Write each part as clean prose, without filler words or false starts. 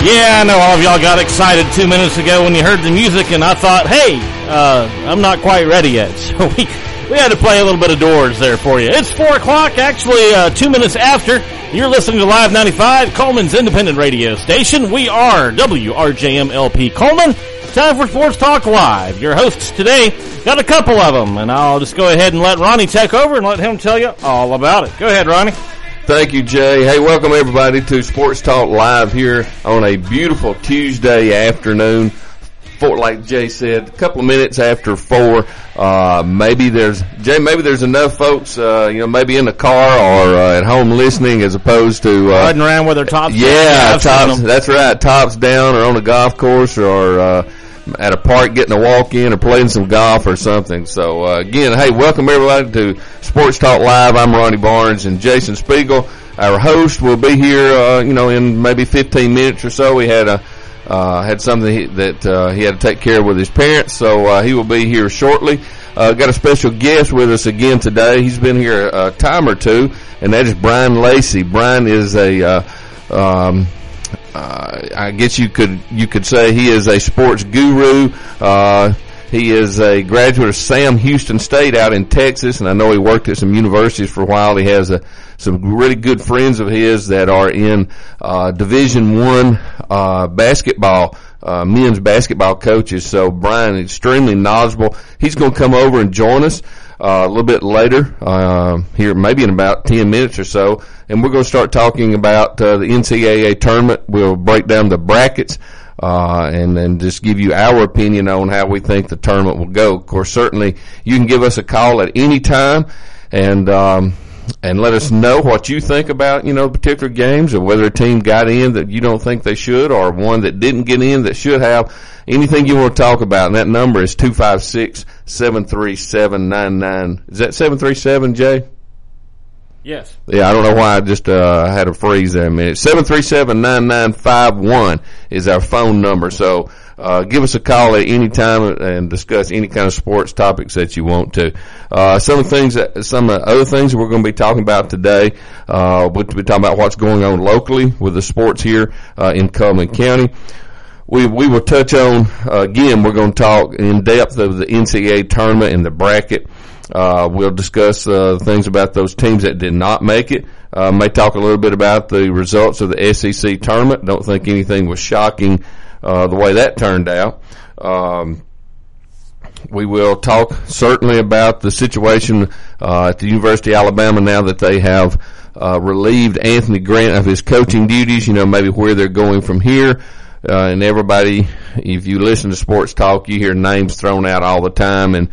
Yeah, I know all of y'all got excited 2 minutes ago when you heard the music, and I thought, hey, I'm not quite ready yet. So we had to play a little bit of Doors there for you. It's 4 o'clock, actually 2 minutes after. You're listening to Live 95, Coleman's independent radio station. We are WRJM LP Coleman. Time for Sports Talk Live. Your hosts today, got a couple of them, and I'll just go ahead and let Ronnie take over and let him tell you all about it. Go ahead, Ronnie. Thank you, Jay. Hey, welcome everybody to Sports Talk Live here on a beautiful Tuesday afternoon. Like Jay said, a couple of minutes after 4. Maybe there's enough folks, maybe in the car or at home listening as opposed to riding around with their tops down. Yeah, tops. That's right, tops down or on a golf course or at a park getting a walk in or playing some golf or something. So again, hey, welcome everybody to Sports Talk Live. I'm Ronnie Barnes, and Jason Spiegel, our host, will be here in maybe 15 minutes or so. We had something that he had to take care of with his parents, so he will be here shortly. Got a special guest with us again today. He's been here a time or two, and that is Brian Lacey. Brian is I guess you could say he is a sports guru. He is a graduate of Sam Houston State out in Texas, and I know he worked at some universities for a while. He has some really good friends of his that are in Division I basketball, men's basketball coaches. So Brian is extremely knowledgeable. He's going to come over and join us a little bit later, here maybe in about 10 minutes or so, and we're going to start talking about the NCAA tournament. We'll break down the brackets. And then just give you our opinion on how we think the tournament will go. Of course, certainly you can give us a call at any time and let us know what you think about, particular games, or whether a team got in that you don't think they should, or one that didn't get in that should have. Anything you want to talk about, and that number is 256-737-99. Is that 737, Jay? Yes. Yeah, I don't know why I just had a freeze there a minute. 737-9951 is our phone number. So give us a call at any time and discuss any kind of sports topics that you want to. Some of the other things that we're going to be talking about today, we'll be talking about what's going on locally with the sports here in Coleman County. We will touch on, again, we're going to talk in depth of the NCAA tournament and the bracket. We'll discuss things about those teams that did not make it. May talk a little bit about the results of the SEC tournament. Don't think anything was shocking the way that turned out. We will talk certainly about the situation at the University of Alabama now that they have relieved Anthony Grant of his coaching duties, maybe where they're going from here. And everybody, if you listen to sports talk, you hear names thrown out all the time, and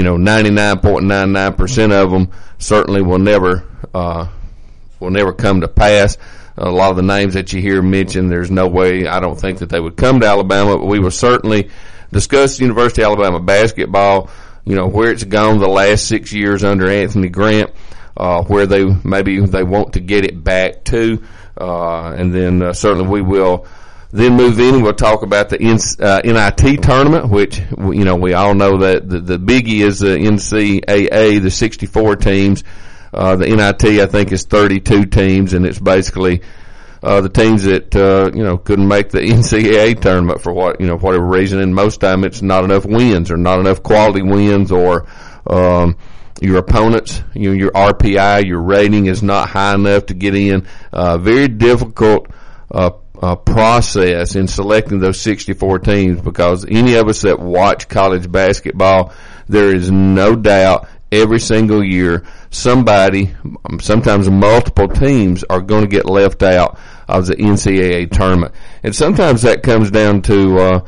99.99% of them certainly will never come to pass. A lot of the names that you hear mentioned, there's no way, I don't think, that they would come to Alabama, but we will certainly discuss the University of Alabama basketball, where it's gone the last 6 years under Anthony Grant, where they want to get it back to, and then certainly we will then move in and we'll talk about the NIT tournament, which, we all know that the biggie is the NCAA, the 64 teams. The NIT, I think, is 32 teams, and it's basically the teams that, couldn't make the NCAA tournament for whatever reason, and most time it's not enough wins or not enough quality wins, or your opponents, your RPI, your rating is not high enough to get in. Very difficult process in selecting those 64 teams, because any of us that watch college basketball, there is no doubt every single year somebody, sometimes multiple teams, are going to get left out of the NCAA tournament. And sometimes that comes down to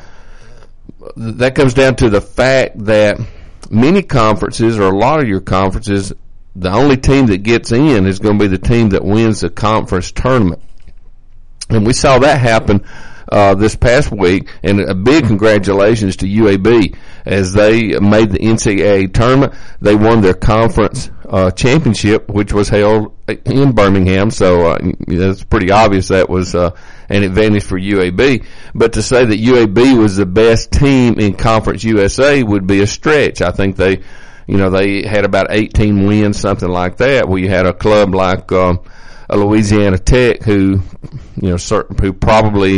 the fact that many conferences, or a lot of your conferences, the only team that gets in is going to be the team that wins the conference tournament. And we saw that happen this past week, and a big congratulations to UAB as they made the NCAA tournament. They won their conference championship, which was held in Birmingham, so it's pretty obvious that was an advantage for UAB. But to say that UAB was the best team in Conference USA would be a stretch. I think they had about 18 wins, something like that. We had a club like Louisiana Tech, who probably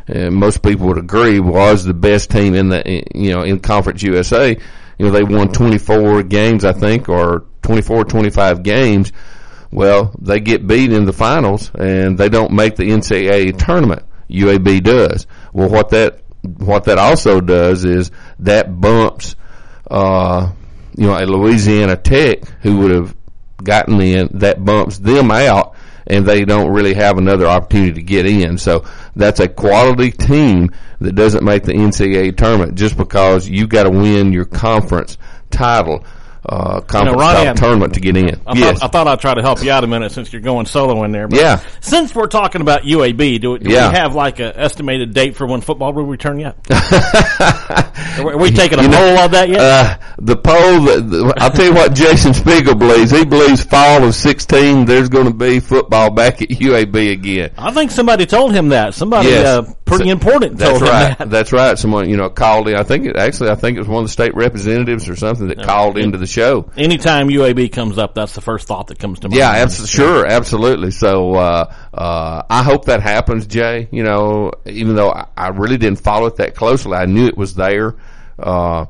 most people would agree was the best team in Conference USA. They won 24 games, I think, or 24, 25 games. Well, they get beat in the finals and they don't make the NCAA tournament. UAB does. Well, what that also does is that bumps, a Louisiana Tech who would have gotten in, that bumps them out, and they don't really have another opportunity to get in. So that's a quality team that doesn't make the NCAA tournament just because you got to win your conference title. Conference tournament to get in. I thought I'd try to help you out a minute since you're going solo in there. But yeah. Since we're talking about UAB, do we have like an estimated date for when football will return yet? Are we taking a poll on that yet? The poll, I'll tell you what Jason Spiegel believes. He believes fall of 16 there's going to be football back at UAB again. I think somebody told him that. Somebody pretty important told him that. That's right. Someone, called in. I think it was one of the state representatives or something that called into the show. Anytime UAB comes up, that's the first thought that comes to mind. Yeah, absolutely. So I hope that happens, Jay. Even though I really didn't follow it that closely, I knew it was there. The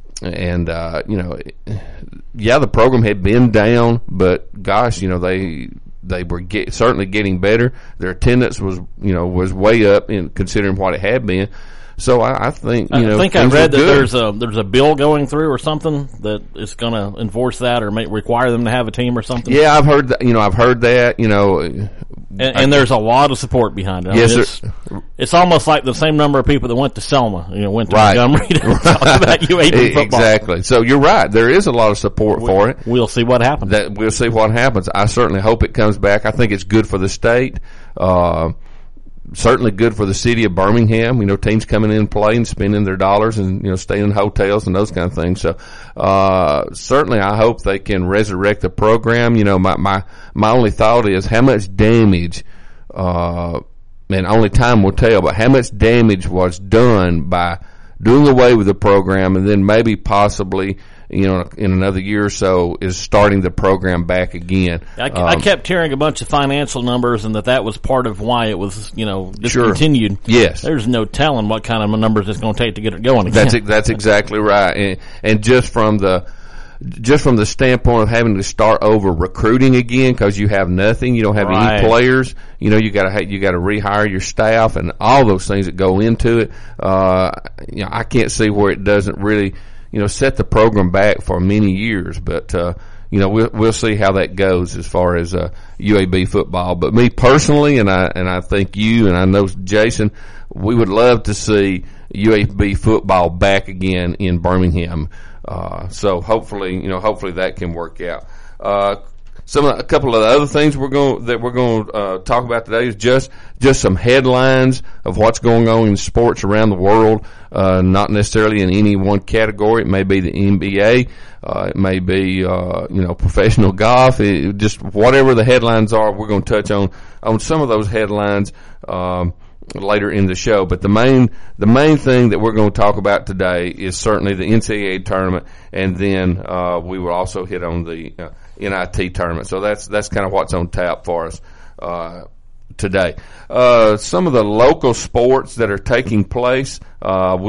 program had been down, but gosh, they were certainly getting better. Their attendance was way up in considering what it had been. So I think I read that there's a bill going through or something that is going to enforce that or require them to have a team or something. Yeah, I've heard that. I've heard that. And there's a lot of support behind it. Yes, it's almost like the same number of people that went to Selma, went to Montgomery to talk about UAB football. Exactly. So you're right. There is a lot of support for it. We'll see what happens. We'll see what happens. I certainly hope it comes back. I think it's good for the state. Certainly good for the city of Birmingham. Teams coming in and playing, spending their dollars and, staying in hotels and those kind of things. So, certainly I hope they can resurrect the program. My only thought is how much damage, and only time will tell, but how much damage was done by doing away with the program and then maybe possibly, in another year or so is starting the program back again. I kept hearing a bunch of financial numbers and that was part of why it was, discontinued. Sure. Yes. There's no telling what kind of numbers it's going to take to get it going again. That's exactly right. And just from the standpoint of having to start over recruiting again because you have nothing, you don't have any players, you got to rehire your staff and all those things that go into it. I can't see where it doesn't really set the program back for many years, but we'll see how that goes as far as UAB football. But me personally, and I think you and I know Jason, we would love to see UAB football back again in Birmingham. So hopefully that can work out. A couple of the other things we're going to talk about today is just some headlines of what's going on in sports around the world. Not necessarily in any one category. It may be the NBA. It may be professional golf. Just whatever the headlines are, we're going to touch on some of those headlines later in the show. But the main thing that we're going to talk about today is certainly the NCAA tournament, and then we will also hit on the NIT tournament. So that's kind of what's on tap for us today. Some of the local sports that are taking place, I'll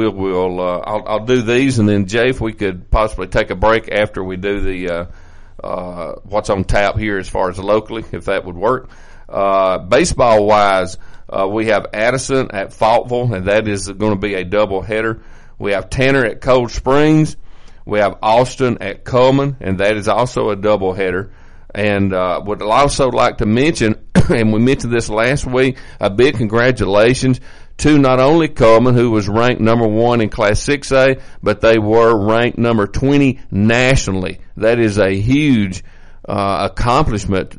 do these, and then Jay, if we could possibly take a break after we do the what's on tap here as far as locally, if that would work. Baseball wise, we have Addison at Faultville, and that is going to be a double header. We have Tanner at Cold Springs. We have Austin at Coleman, and that is also a double header. And would also like to mention, and we mentioned this last week, a big congratulations to not only Coleman, who was ranked number 1 in Class 6A, but they were ranked number 20 nationally. That is a huge accomplishment.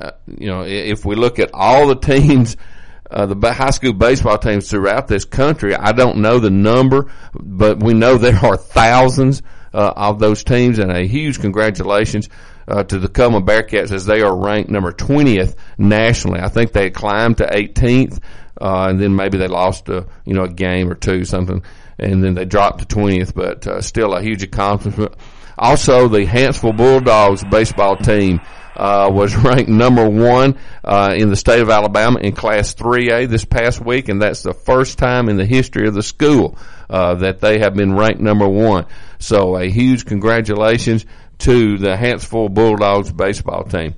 If we look at all the teams, the high school baseball teams throughout this country, I don't know the number, but we know there are thousands of those teams, and a huge congratulations to the Coleman Bearcats as they are ranked number 20th nationally. I think they climbed to 18th, and then maybe they lost a game or two, something, and then they dropped to 20th, but still a huge accomplishment. Also, the Hanceville Bulldogs baseball team was ranked number 1 in the state of Alabama in Class 3A this past week, and that's the first time in the history of the school that they have been ranked number 1. So a huge congratulations to the Huntsville Bulldogs baseball team.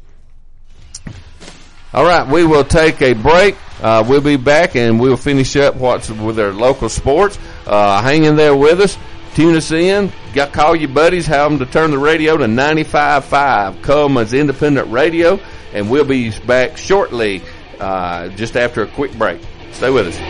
All right, we will take a break. We'll be back, and we'll finish up with our local sports. Hang in there with us. Tune us in. Call your buddies. Have them to turn the radio to 95.5, Coleman's Independent Radio, and we'll be back shortly just after a quick break. Stay with us.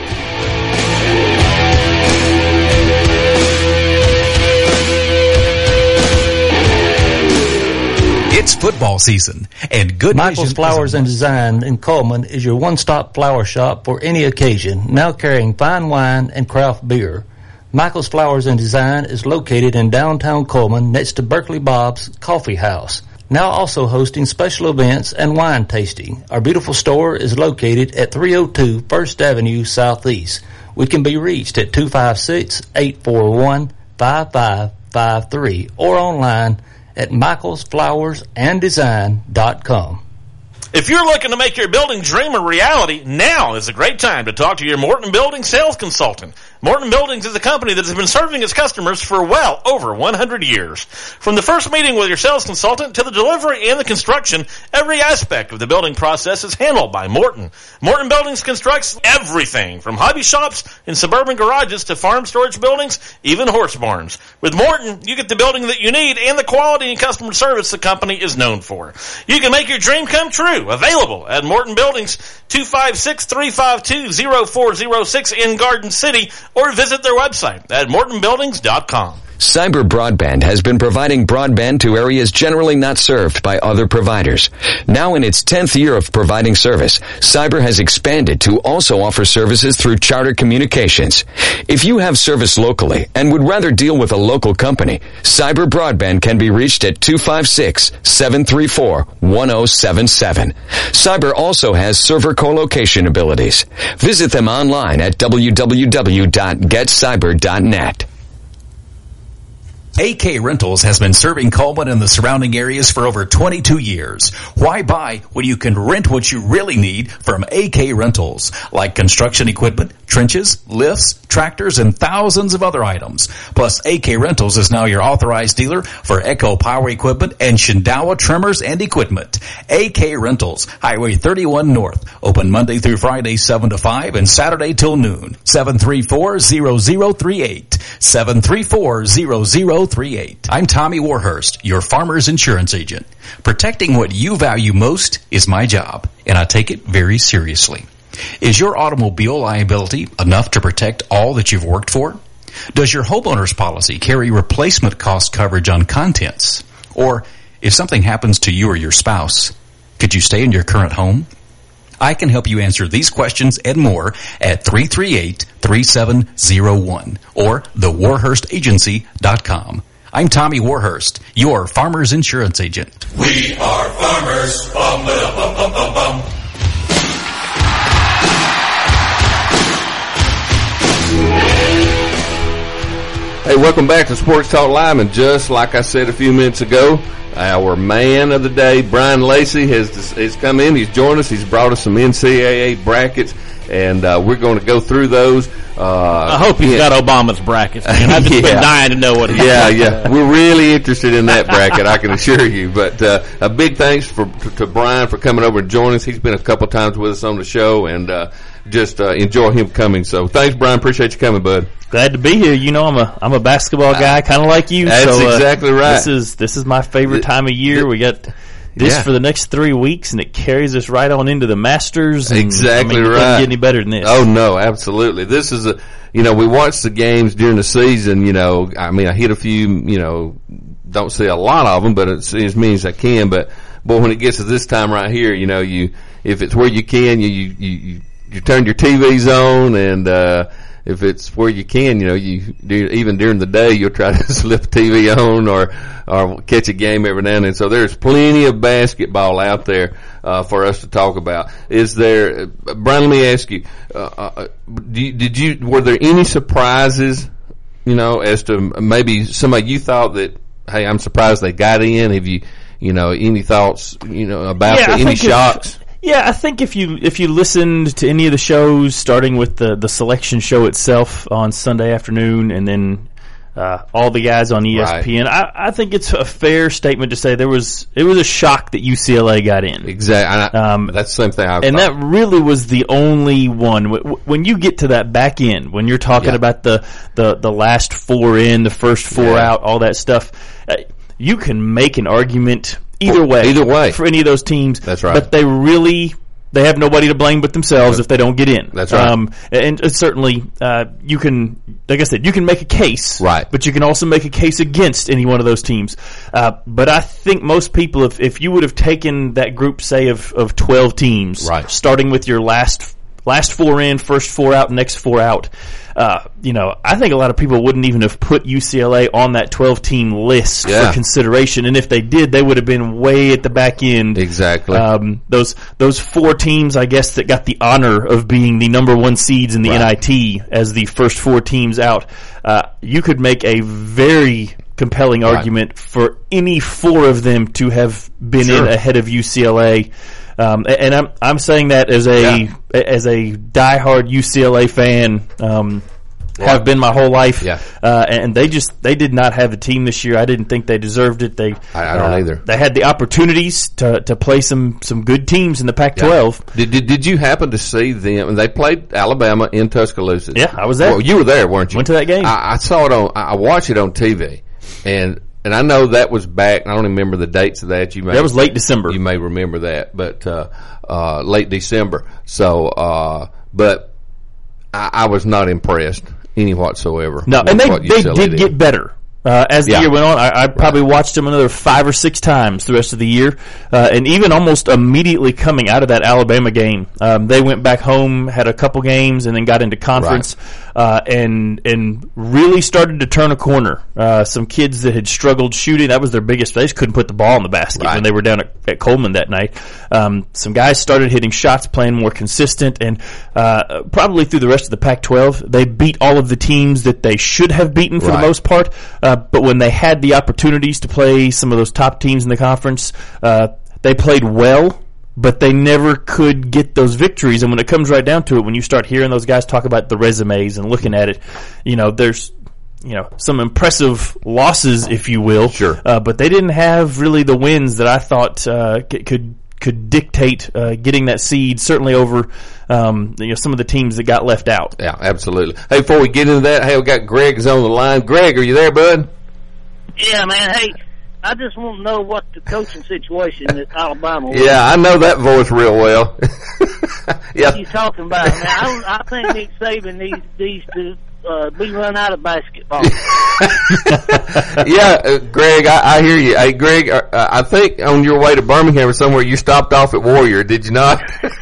It's football season, and Good Michael's Vision Flowers and Design in Coleman is your one-stop flower shop for any occasion, now carrying fine wine and craft beer. Michael's Flowers and Design is located in downtown Coleman next to Berkeley Bob's Coffee House, now also hosting special events and wine tasting. Our beautiful store is located at 302 First Avenue Southeast. We can be reached at 256-841-5553 or online at michaelsflowersanddesign.com. If you're looking to make your building dream a reality, now is a great time to talk to your Morton Building sales consultant. Morton Buildings is a company that has been serving its customers for well over 100 years. From the first meeting with your sales consultant to the delivery and the construction, every aspect of the building process is handled by Morton. Morton Buildings constructs everything from hobby shops and suburban garages to farm storage buildings, even horse barns. With Morton, you get the building that you need and the quality and customer service the company is known for. You can make your dream come true. Available at Morton Buildings, 256-352-0406 in Garden City, or visit their website at mortonbuildings.com. Cyber Broadband has been providing broadband to areas generally not served by other providers. Now in its 10th year of providing service, Cyber has expanded to also offer services through Charter Communications. If you have service locally and would rather deal with a local company, Cyber Broadband can be reached at 256-734-1077. Cyber also has server co-location abilities. Visit them online at www.getcyber.net. AK Rentals has been serving Coleman and the surrounding areas for over 22 years. Why buy when you can rent what you really need from AK Rentals, like construction equipment, trenches, lifts, tractors, and thousands of other items. Plus, AK Rentals is now your authorized dealer for Echo Power Equipment and Shindawa Trimmers and Equipment. AK Rentals, Highway 31 North, open Monday through Friday 7 to 5 and Saturday till noon. 734-0038. 734-0038. I'm Tommy Warhurst, your farmer's insurance agent. Protecting what you value most is my job, and I take it very seriously. Is your automobile liability enough to protect all that you've worked for? Does your homeowner's policy carry replacement cost coverage on contents? Or if something happens to you or your spouse, could you stay in your current home? I can help you answer these questions and more at 338-3701 or thewarhurstagency.com. I'm Tommy Warhurst, your farmer's insurance agent. We are farmers. Bum, ba, bum, bum, bum, bum. Hey, welcome back to Sports Talk Live, and just like I said a few minutes ago, our man of the day, Brian Lacey, has come in. He's joined us. He's brought us some NCAA brackets, and we're going to go through those. I hope he's got Obama's brackets, man. I've just been dying to know what he's got. Yeah. We're really interested in that bracket, I can assure you. But a big thanks to Brian for coming over and joining us. He's been a couple times with us on the show, and just enjoy him coming. So thanks, Brian. Appreciate you coming, bud. Glad to be here. You know, I'm a basketball guy, kind of like you. That's exactly right. This is my favorite time of year. We got this for the next 3 weeks, and it carries us right on into the Masters. And, exactly right. Couldn't get any better than this. Oh no, absolutely. This is we watch the games during the season. I hit a few. Don't see a lot of them, but it's as many as I can. But boy, when it gets to this time right here, if it's where you can, you turn your TVs on, and if it's where you can, even during the day, you'll try to slip the TV on or catch a game every now and then. So there's plenty of basketball out there for us to talk about. Is there, Brian? Let me ask you: were there any surprises? As to maybe somebody you thought that, hey, I'm surprised they got in. Have you Any thoughts, about any shocks? I think if you listened to any of the shows, starting with the selection show itself on Sunday afternoon, and then all the guys on ESPN, right. I think it's a fair statement to say it was a shock that UCLA got in. Exactly. That's the same thing I thought. And that really was the only one. When you get to that back end, when you're talking about the last four in, the first four out, all that stuff, you can make an argument either way for any of those teams. That's right. But they have nobody to blame but themselves if they don't get in. That's right. And certainly, you can, like I said, you can make a case. Right. But you can also make a case against any one of those teams. But I think most people, if you would have taken that group, say, of 12 teams, right, starting with your last four in, first four out, next four out, I think a lot of people wouldn't even have put UCLA on that 12-team list for consideration. And if they did, they would have been way at the back end. Exactly. Those four teams, I guess, that got the honor of being the number one seeds in the NIT as the first four teams out, you could make a very compelling argument for any four of them to have been in ahead of UCLA. And I'm saying that as a diehard UCLA fan, have been my whole life. Yeah. And they did not have a team this year. I didn't think they deserved it. I don't either. They had the opportunities to play some good teams in the Pac-12. Yeah. Did you happen to see them? They played Alabama in Tuscaloosa. Yeah, I was there. Well, you were there, weren't you? Went to that game. I saw it I watched it on TV, and I know that was back. I don't even remember the dates of that. That was late December. You may remember that, but late December. So, but I was not impressed any whatsoever. No, and they did get better. As the year went on, I probably watched them another 5 or 6 times the rest of the year. And even almost immediately coming out of that Alabama game, they went back home, had a couple games, and then got into conference, and really started to turn a corner. Some kids that had struggled shooting, that was their biggest, they just couldn't put the ball in the basket when they were down at Coleman that night. Some guys started hitting shots, playing more consistent, and probably through the rest of the Pac-12, they beat all of the teams that they should have beaten for the most part. But when they had the opportunities to play some of those top teams in the conference, they played well, but they never could get those victories. And when it comes right down to it, when you start hearing those guys talk about the resumes and looking at it, there's some impressive losses, if you will. Sure. But they didn't have really the wins that I thought could dictate getting that seed, certainly over some of the teams that got left out. Yeah, absolutely. Hey, before we get into that, we got Greg's on the line. Greg, are you there, bud? Yeah, man. Hey, I just want to know what the coaching situation at Alabama was. Yeah, I know that voice real well. Yeah. What are you talking about, man? I think Nick Saban needs to be run out of basketball. Yeah, Greg, I hear you. Hey, Greg, I think on your way to Birmingham or somewhere you stopped off at Warrior, did you not?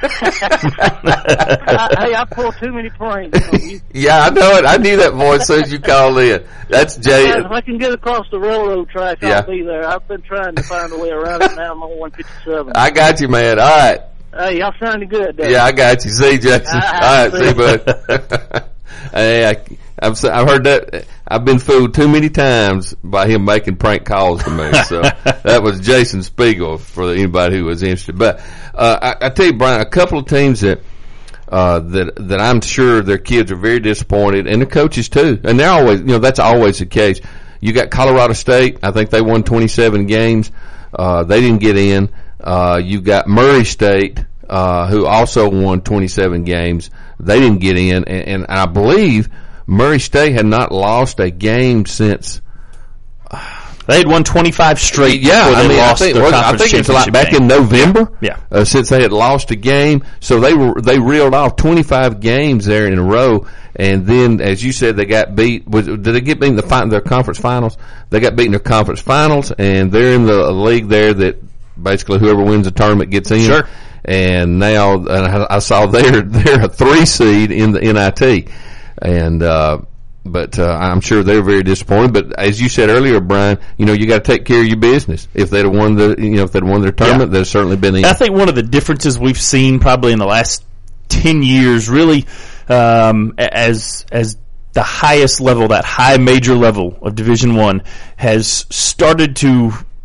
I pulled too many pranks on you. Yeah, I know it. I knew that voice as soon as you called in. That's Jay. If I can get across the railroad track, I'll be there. I've been trying to find a way around it. Now I'm on 157. I got you, man. All right. Hey, y'all sounding good, though. Yeah, I got you. See you, Jackson. All right, see you, bud. Hey, I've heard that. I've been fooled too many times by him making prank calls to me. So that was Jason Spiegel for anybody who was interested. But I tell you, Brian, a couple of teams that I'm sure their kids are very disappointed, and the coaches too. And they're always, that's always the case. You got Colorado State. I think they won 27 games. They didn't get in. You got Murray State, who also won 27 games. They didn't get in, and I believe Murray State had not lost a game since they had won 25 straight. Yeah, I think it's like back in November. Yeah, since they had lost a game, so they reeled off 25 games there in a row, and then as you said, they got beat. Did they get beat in their conference finals? They got beat in their conference finals, and they're in the league there that basically whoever wins the tournament gets in. Sure. And now I saw they're a 3 seed in the NIT, and but I'm sure they're very disappointed. But as you said earlier, Brian, you got to take care of your business. If they'd have won their tournament, they'd certainly been in. I think one of the differences we've seen probably in the last 10 years, really, as the highest level, that high major level of Division I, has started to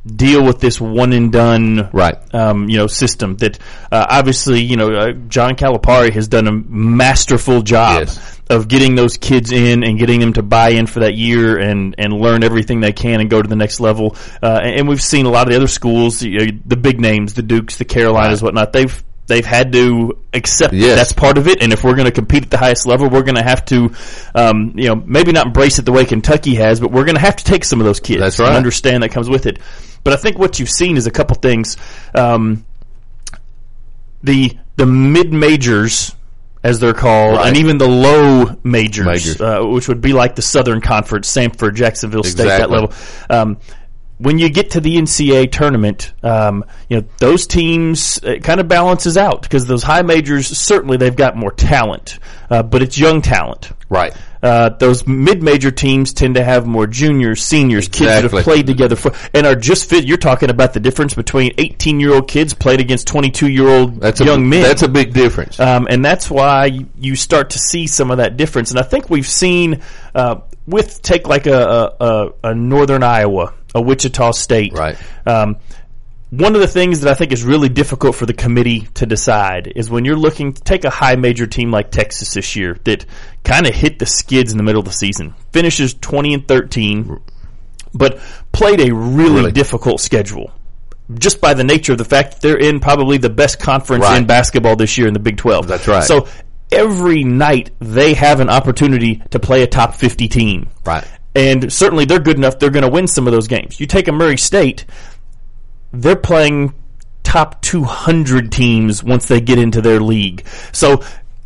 deal with this one and done, right? System that obviously, John Calipari has done a masterful job of getting those kids in and getting them to buy in for that year and learn everything they can and go to the next level. And we've seen a lot of the other schools, the big names, the Dukes, the Carolinas, whatnot. They've had to accept that's part of it, and if we're going to compete at the highest level, we're going to have to, maybe not embrace it the way Kentucky has, but we're going to have to take some of those kids and understand that comes with it. But I think what you've seen is a couple things. The mid-majors, as they're called, and even the low majors. Which would be like the Southern Conference, Samford, Jacksonville State, that level. When you get to the NCAA tournament, those teams, it kind of balances out because those high majors, certainly they've got more talent, but it's young talent. Right. Those mid-major teams tend to have more juniors, seniors, kids that have played together and are just fit. You're talking about the difference between 18-year-old kids played against 22-year-old young men. That's a big difference. And that's why you start to see some of that difference. And I think we've seen, take like a Northern Iowa, a Wichita State. Right. One of the things that I think is really difficult for the committee to decide is when you're looking to take a high major team like Texas this year that kind of hit the skids in the middle of the season, finishes 20-13, but played a really difficult schedule just by the nature of the fact that they're in probably the best conference in basketball this year in the Big 12. That's right. So every night they have an opportunity to play a top 50 team. Right. And certainly they're good enough, they're going to win some of those games. You take a Murray State, they're playing top 200 teams once they get into their league. So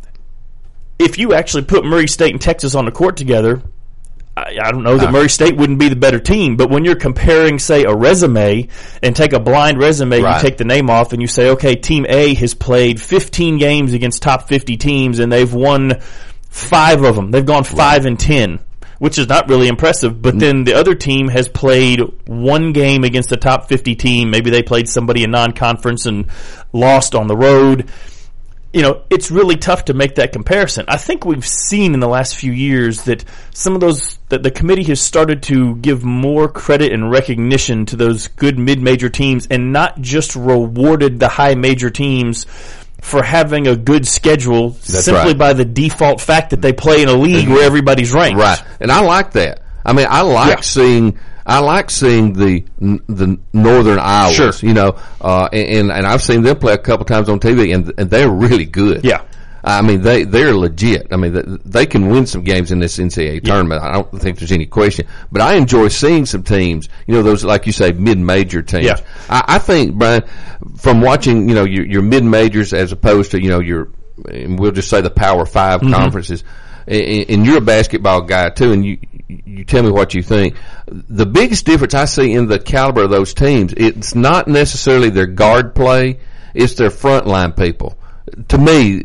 if you actually put Murray State and Texas on the court together, I don't know that Murray State wouldn't be the better team, but when you're comparing, say, a resume and take a blind resume, you take the name off and you say, okay, Team A has played 15 games against top 50 teams and they've won 5 of them. They've gone 5-10. Which is not really impressive, but then the other team has played one game against a top 50 team. Maybe they played somebody in non-conference and lost on the road. It's really tough to make that comparison. I think we've seen in the last few years that some of those, that the committee has started to give more credit and recognition to those good mid-major teams and not just rewarded the high major teams for having a good schedule simply by the default fact that they play in a league where everybody's ranked. Right. And I like that. I mean, I like seeing the Northern Iowas, and I've seen them play a couple times on TV and they're really good. Yeah. I mean, they're legit. I mean, they can win some games in this NCAA tournament. I don't think there's any question. But I enjoy seeing some teams, those, like you say, mid-major teams. Yeah. I think, Brian, from watching, your mid-majors as opposed to, we'll just say the Power 5 conferences, and you're a basketball guy too, and you tell me what you think. The biggest difference I see in the caliber of those teams, it's not necessarily their guard play, it's their frontline people. To me,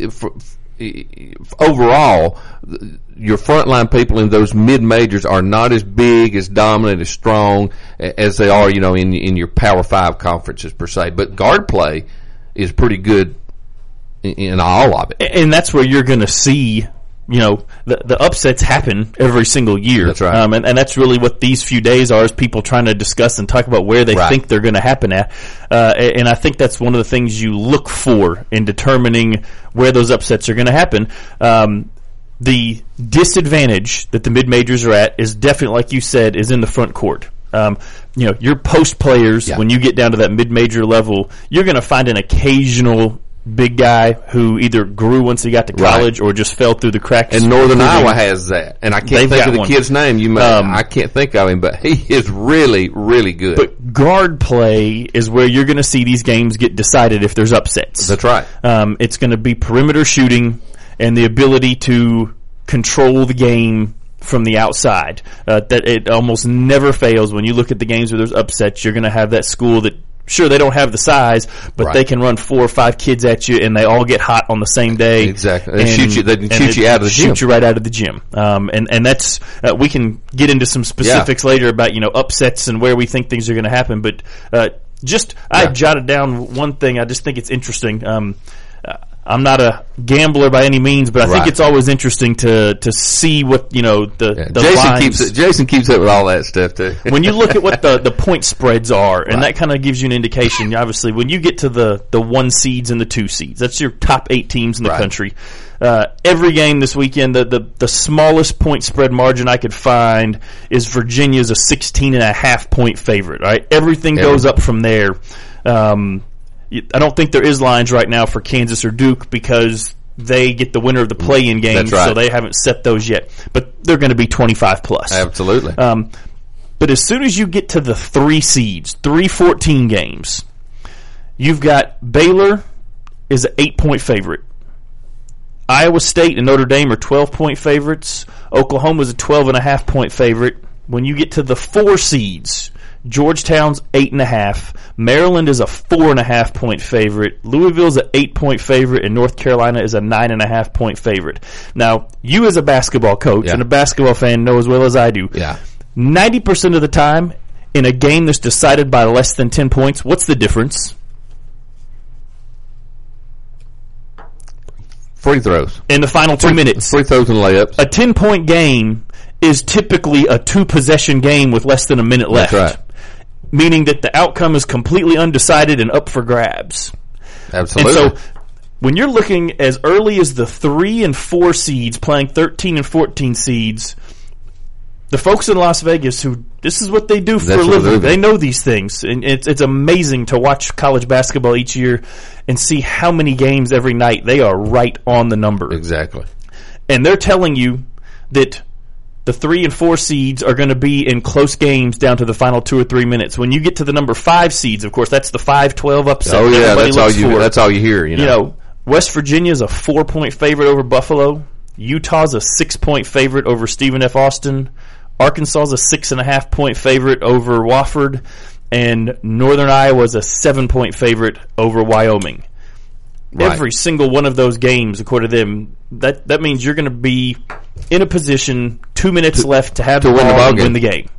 overall, your frontline people in those mid-majors are not as big, as dominant, as strong as they are, in your Power 5 conferences per se. But guard play is pretty good in all of it. And that's where you're going to see, the upsets happen every single year. That's right. And that's really what these few days are, is people trying to discuss and talk about where they think they're going to happen at. And I think that's one of the things you look for in determining where those upsets are going to happen. The disadvantage that the mid-majors are at is definitely, like you said, is in the front court. Your post players, when you get down to that mid-major level, you're going to find an occasional big guy who either grew once he got to college or just fell through the cracks. And Northern Iowa has that. And I can't think of the kid's name. I can't think of him, but he is really, really good. But guard play is where you're going to see these games get decided if there's upsets. That's right. It's going to be perimeter shooting and the ability to control the game from the outside. That it almost never fails. When you look at the games where there's upsets, you're going to have that school that, sure, they don't have the size, but they can run 4 or 5 kids at you, and they all get hot on the same day. Exactly. They can shoot you out of the gym. Shoot you right out of the gym. And that's we can get into some specifics later about upsets and where we think things are going to happen. But I jotted down one thing. I just think it's interesting. I'm not a gambler by any means, but I think it's always interesting to see what the Jason keeps up with all that stuff too. When you look at what the point spreads are, and that kind of gives you an indication. Obviously, when you get to the 1 seeds and the 2 seeds, that's your top 8 teams in the country. Every game this weekend, the smallest point spread margin I could find is Virginia's a 16.5 point favorite. Right, everything goes up from there. I don't think there is lines right now for Kansas or Duke because they get the winner of the play-in games, so they haven't set those yet. But they're going to be 25 plus. Absolutely. But as soon as you get to the 3 seeds, 3-14 games, you've got Baylor is an 8-point favorite. Iowa State and Notre Dame are 12-point favorites. Oklahoma's a 12.5 point favorite. When you get to the 4 seeds, Georgetown's 8.5. Maryland is a 4.5 point favorite. Louisville's an 8-point favorite, and North Carolina is a 9.5 point favorite. Now, you as a basketball coach and a basketball fan know as well as I do. 90% of the time in a game that's decided by less than 10 points, what's the difference? Free throws. In the final 2 minutes. Free throws and layups. A 10-point game is typically a 2-possession game with less than a minute left. That's right. Meaning that the outcome is completely undecided and up for grabs. Absolutely. And so when you're looking as early as the 3 and 4 seeds playing 13 and 14 seeds, the folks in Las Vegas who this is what they do for a living. They know these things. And it's amazing to watch college basketball each year and see how many games every night they are right on the number. Exactly. And they're telling you that the 3 and 4 seeds are going to be in close games down to the final 2 or 3 minutes. When you get to the number 5 seeds, of course, that's the 5-12 upset. Oh yeah, that's all you hear. You know, West Virginia's a 4-point favorite over Buffalo. Utah's a 6-point favorite over Stephen F. Austin. Arkansas's a 6.5 point favorite over Wofford, and Northern Iowa's a 7-point favorite over Wyoming. Right. Every single one of those games, according to them, that means you're going to be in a position 2 minutes left to have the ball and win the game.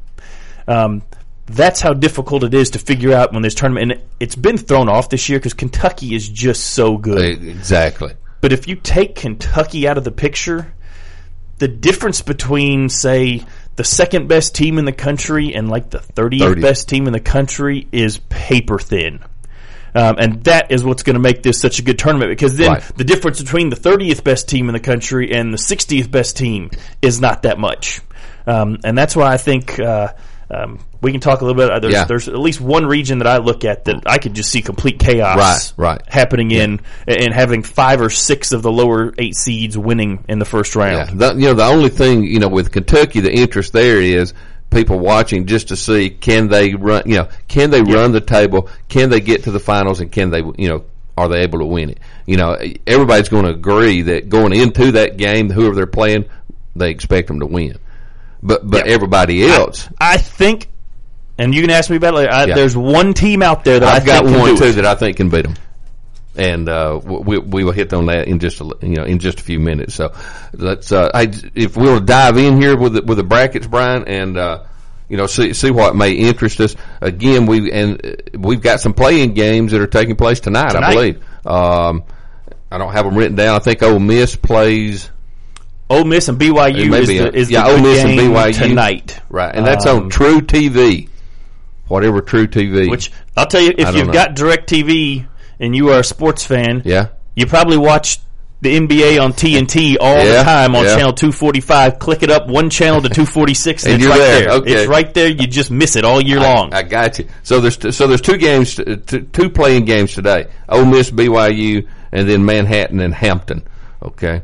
That's how difficult it is to figure out when this tournament. And it's been thrown off this year because Kentucky is just so good. Exactly. But if you take Kentucky out of the picture, the difference between, say, the second best team in the country and like the 30th best team in the country is paper thin. And that is what's going to make this such a good tournament, because then the difference between the 30th best team in the country and the 60th best team is not that much. And that's why I think we can talk a little bit. There's at least one region that I look at that I could just see complete chaos happening in, and having 5 or 6 of the lower 8 seeds winning in the first round. Yeah. The only thing, with Kentucky, the interest there is people watching just to see, can they run, run the table, can they get to the finals, and can they, are they able to win it? Everybody's going to agree that going into that game, whoever they're playing, they expect them to win. But everybody else, I think, and you can ask me about it. There's one team out there that I've got one too that I think can beat them, and we will hit on that in just a few minutes. So let's if we'll dive in here with the brackets, Brian, and see what may interest us. Again, we've got some play-in games that are taking place tonight. I believe. I don't have them written down. I think Ole Miss plays. Ole Miss and BYU is the Ole Miss game and BYU tonight. Right, and that's on True TV. Whatever True TV. Which, I'll tell you, if you've got DirecTV and you are a sports fan, you probably watch the NBA on TNT all the time on channel 245. Click it up one channel to 246 and it's right there. Okay. It's right there. You just miss it all year long. I got you. So there's 2 games, 2 playing games today. Ole Miss, BYU, and then Manhattan and Hampton. Okay.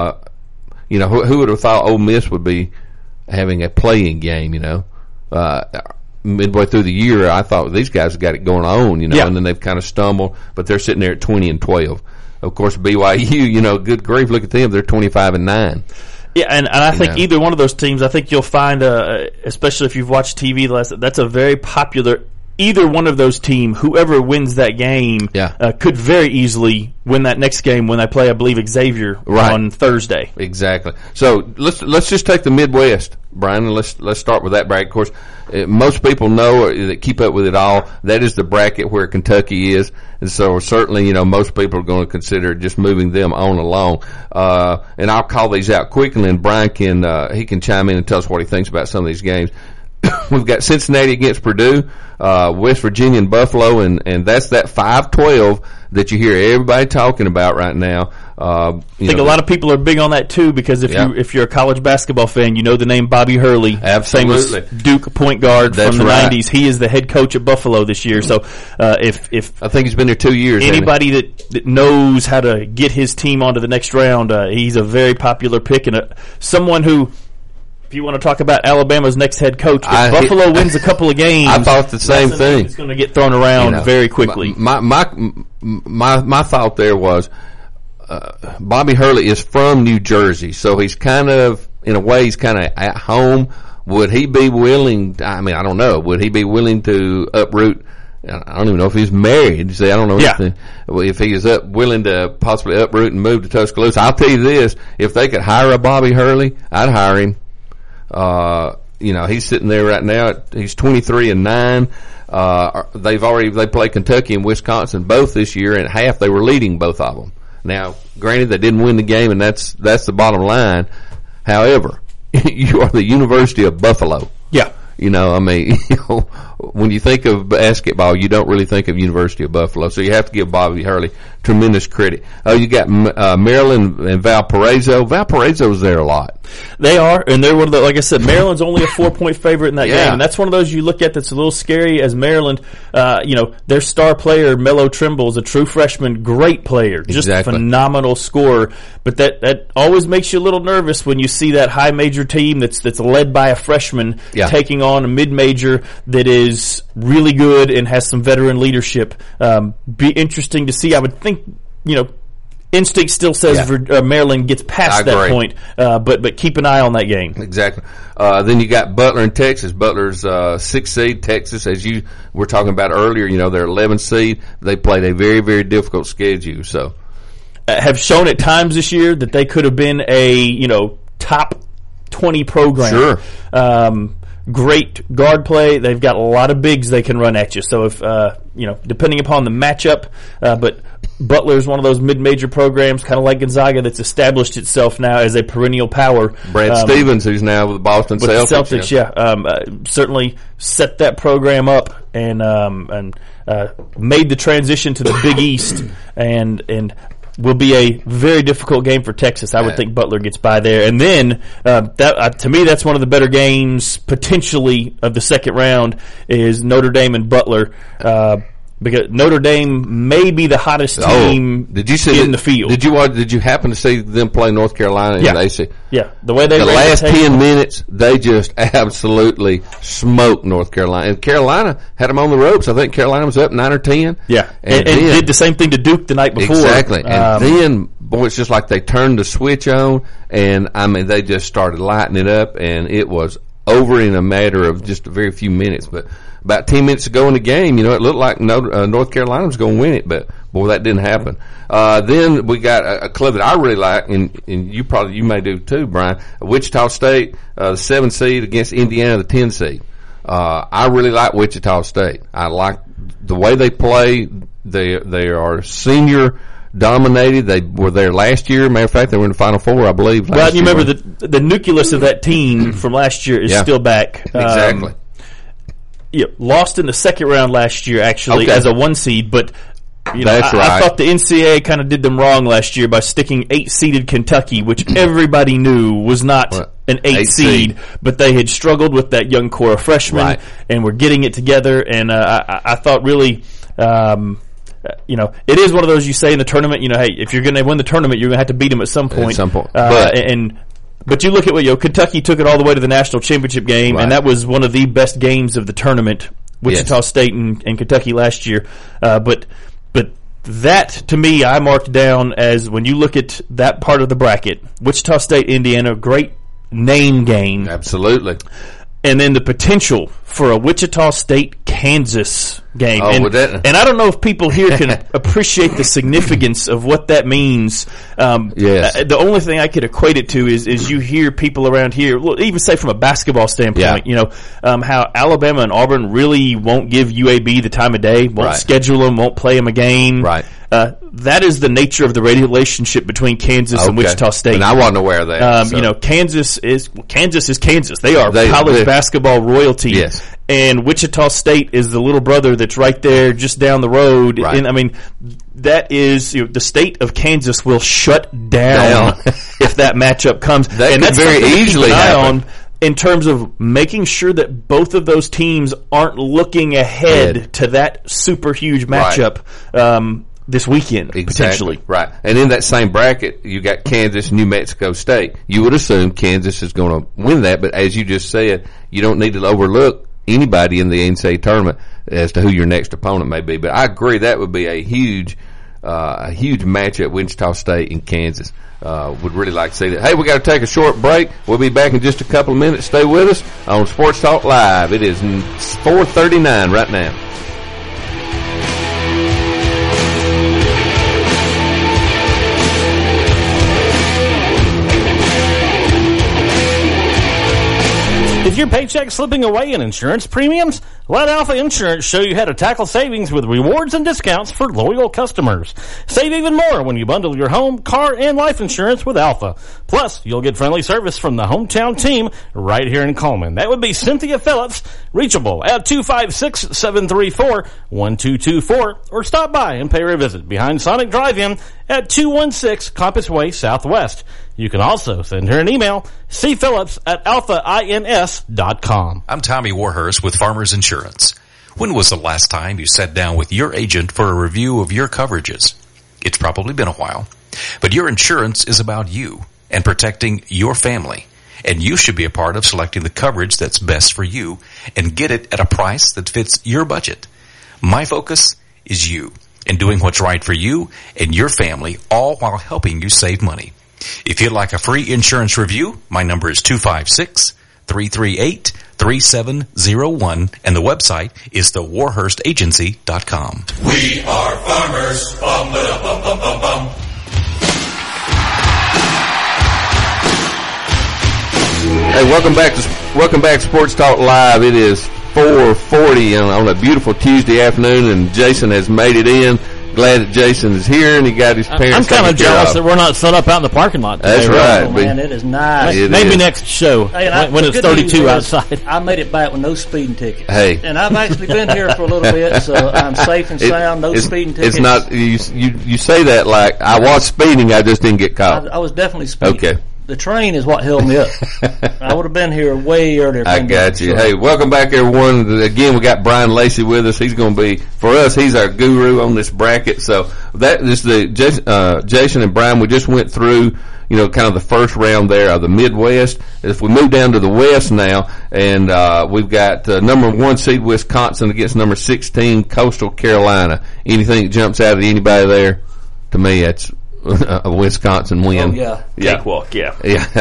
Who would have thought Ole Miss would be having a playing game, midway through the year, I thought these guys have got it going on, and then they've kind of stumbled, but they're sitting there at 20-12. Of course, BYU, good grief, look at them, they're 25-9. Yeah, and I think either one of those teams, I think you'll find, especially if you've watched TV, that's a very popular either one of those teams, whoever wins that game, could very easily win that next game when they play, I believe, Xavier on Thursday. Exactly. So let's just take the Midwest, Brian, and let's start with that bracket. Of course, most people know that keep up with it all. That is the bracket where Kentucky is, and so certainly, most people are going to consider just moving them on along. And I'll call these out quickly, and Brian can chime in and tell us what he thinks about some of these games. We've got Cincinnati against Purdue, West Virginia and Buffalo, and that's that 5-12 that you hear everybody talking about right now. I think a lot of people are big on that too, because if you're a college basketball fan, you know the name Bobby Hurley, absolutely, famous Duke point guard from the 90s. He is the head coach at Buffalo this year. So if I think he's been there 2 years. Anybody that knows how to get his team onto the next round, he's a very popular pick and someone who. If you want to talk about Alabama's next head coach, if Buffalo wins a couple of games, I thought the same thing. It's going to get thrown around very quickly. My thought there was Bobby Hurley is from New Jersey, so he's kind of, in a way, he's kind of at home. Would he be willing? I don't know. Would he be willing to uproot? I don't even know if he's married. See, I don't know if he is willing to possibly uproot and move to Tuscaloosa. I'll tell you this: if they could hire a Bobby Hurley, I'd hire him. He's sitting there right now. He's 23-9. They played Kentucky and Wisconsin both this year, and at half they were leading both of them. Now, granted, they didn't win the game, and that's the bottom line. However, you are the University of Buffalo. Yeah. When you think of basketball, you don't really think of University of Buffalo. So you have to give Bobby Hurley tremendous credit. You got Maryland and Valparaiso. Valparaiso's there a lot. They are, and they're one of the, like I said, Maryland's only a 4-point favorite in that game. And that's one of those you look at that's a little scary as Maryland, their star player, Melo Trimble, is a true freshman, great player, just a phenomenal scorer. But that always makes you a little nervous when you see that high major team that's led by a freshman taking on a mid-major that is really good and has some veteran leadership. Be interesting to see. I would think, instinct still says Maryland gets past that point, but keep an eye on that game. Exactly. Then you got Butler in Texas. Butler's 6th seed. Texas, as you were talking about earlier, they're 11th seed. They played a very, very difficult schedule. So, have shown at times this year that they could have been a top 20 program. Sure. Great guard play. They've got a lot of bigs they can run at you. So if depending upon the matchup, but Butler is one of those mid-major programs, kind of like Gonzaga, that's established itself now as a perennial power. Brad Stevens, who's now with the Boston Celtics. Certainly set that program up and made the transition to the Big East and will be a very difficult game for Texas. I would think Butler gets by there. And then, to me, that's one of the better games, potentially, of the second round, is Notre Dame and Butler. Because Notre Dame may be the hottest team in the field. Did you happen to see them play North Carolina in the AC? Yeah. The way they last 10 minutes, they just absolutely smoked North Carolina. And Carolina had them on the ropes. I think Carolina was up 9 or 10. Yeah. And did the same thing to Duke the night before. Exactly. And then, boy, it's just like they turned the switch on, and they just started lighting it up, and it was over in a matter of just a very few minutes. But about 10 minutes ago in the game, it looked like North Carolina was going to win it, but boy, that didn't happen. Then we got a club that I really like, and you may do too, Brian. Wichita State, the 7 seed against Indiana, the 10 seed. I really like Wichita State. I like the way they play. They are senior dominated. They were there last year. Matter of fact, they were in the Final Four, I believe. Well, you remember the nucleus of that team from last year is still back. Exactly. Lost in the second round last year, actually, as a 1 seed, but I thought the NCAA kind of did them wrong last year by sticking 8-seeded Kentucky, which everybody knew was not an 8 seed, but they had struggled with that young core of freshmen and were getting it together. And I thought really, it is one of those you say in the tournament. Hey, if you're going to win the tournament, you're going to have to beat them at some point. But you look at what Kentucky took it all the way to the national championship game, and that was one of the best games of the tournament. Wichita State and Kentucky last year, but that to me I marked down as, when you look at that part of the bracket, Wichita State, Indiana, great name game, absolutely, and then the potential for a Wichita State Kansas game. Oh, and I don't know if people here can appreciate the significance of what that means. Yes. The only thing I could equate it to is you hear people around here, even say from a basketball standpoint, how Alabama and Auburn really won't give UAB the time of day, won't schedule them, won't play them a game. Right. That is the nature of the relationship between Kansas and Wichita State. And I wasn't aware of that. Kansas is Kansas. They are college basketball royalty. Yes. And Wichita State is the little brother that's right there just down the road. Right. And I mean, that is, the state of Kansas will shut down if that matchup comes. And that's very easily happen. In terms of making sure that both of those teams aren't looking ahead to that super huge matchup this weekend, potentially. Right. And in that same bracket, you got Kansas, New Mexico State. You would assume Kansas is going to win that, but as you just said, you don't need to overlook anybody in the NCAA tournament as to who your next opponent may be. But I agree, that would be a huge matchup, Wichita State and Kansas. Would really like to see that. Hey, we got to take a short break. We'll be back in just a couple of minutes. Stay with us on Sports Talk Live. It is 4:39 right now. Is your paycheck slipping away in insurance premiums? Let Alpha Insurance show you how to tackle savings with rewards and discounts for loyal customers. Save even more when you bundle your home, car, and life insurance with Alpha. Plus, you'll get friendly service from the hometown team right here in Coleman. That would be Cynthia Phillips, reachable at 256-734-1224, or stop by and pay her a visit behind Sonic Drive-In at 216 Compass Way Southwest. You can also send her an email, cphillips@alphains.com. I'm Tommy Warhurst with Farmers Insurance. When was the last time you sat down with your agent for a review of your coverages? It's probably been a while. But your insurance is about you and protecting your family. And you should be a part of selecting the coverage that's best for you and get it at a price that fits your budget. My focus is you and doing what's right for you and your family, all while helping you save money. If you'd like a free insurance review, my number is 256-338-3701, and the website is thewarhurstagency.com. We are farmers. Bum, ba, bum, bum, bum, bum. Hey, welcome back to Sports Talk Live. It is 4:40 on a beautiful Tuesday afternoon, and Jason has made it in. Glad that Jason is here and he got his parents. I'm kind of jealous that we're not set up out in the parking lot today. That's right. Oh, man, it is nice. Maybe next show when it's 32 outside. I made it back with no speeding tickets. Hey, and I've actually been here for a little bit, so I'm safe and sound. No speeding tickets. It's not you say that like I was speeding. I just didn't get caught. I was definitely speeding. Okay. The train is what held me up. I would have been here way earlier. I got you. Hey, welcome back, everyone. Again, we got Brian Lacey with us. He's going to be, for us, he's our guru on this bracket. So that is Jason and Brian. We just went through, kind of the first round there of the Midwest. If we move down to the West now, and we've got number 1 seed Wisconsin against number 16 Coastal Carolina. Anything that jumps out at anybody there? To me, that's a Wisconsin win. Oh, yeah. Cakewalk, yeah.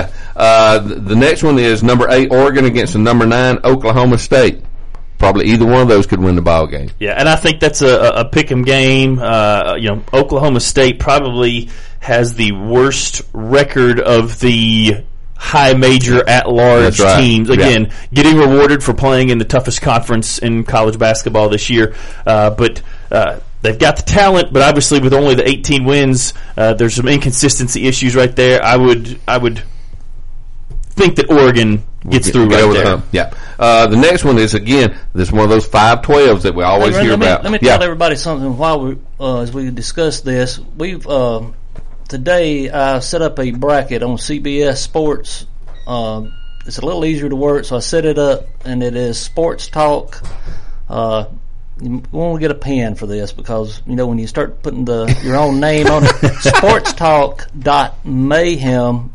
The next one is number 8 Oregon against the number 9 Oklahoma State. Probably either one of those could win the ball game. Yeah, and I think that's a pick'em game. Oklahoma State probably has the worst record of the high major at-large teams. Again, getting rewarded for playing in the toughest conference in college basketball this year. But they've got the talent, but obviously with only the 18 wins, there's some inconsistency issues right there. I would think that Oregon gets through right there. Yeah. The next one is, again, this one of those 5-12s that we always hear about. Let me tell everybody something while as we discuss this. We've today I set up a bracket on CBS Sports. It's a little easier to work, so I set it up, and it is Sports Talk. You want to get a pen for this because, when you start putting your own name on it, sportstalk.mayhem,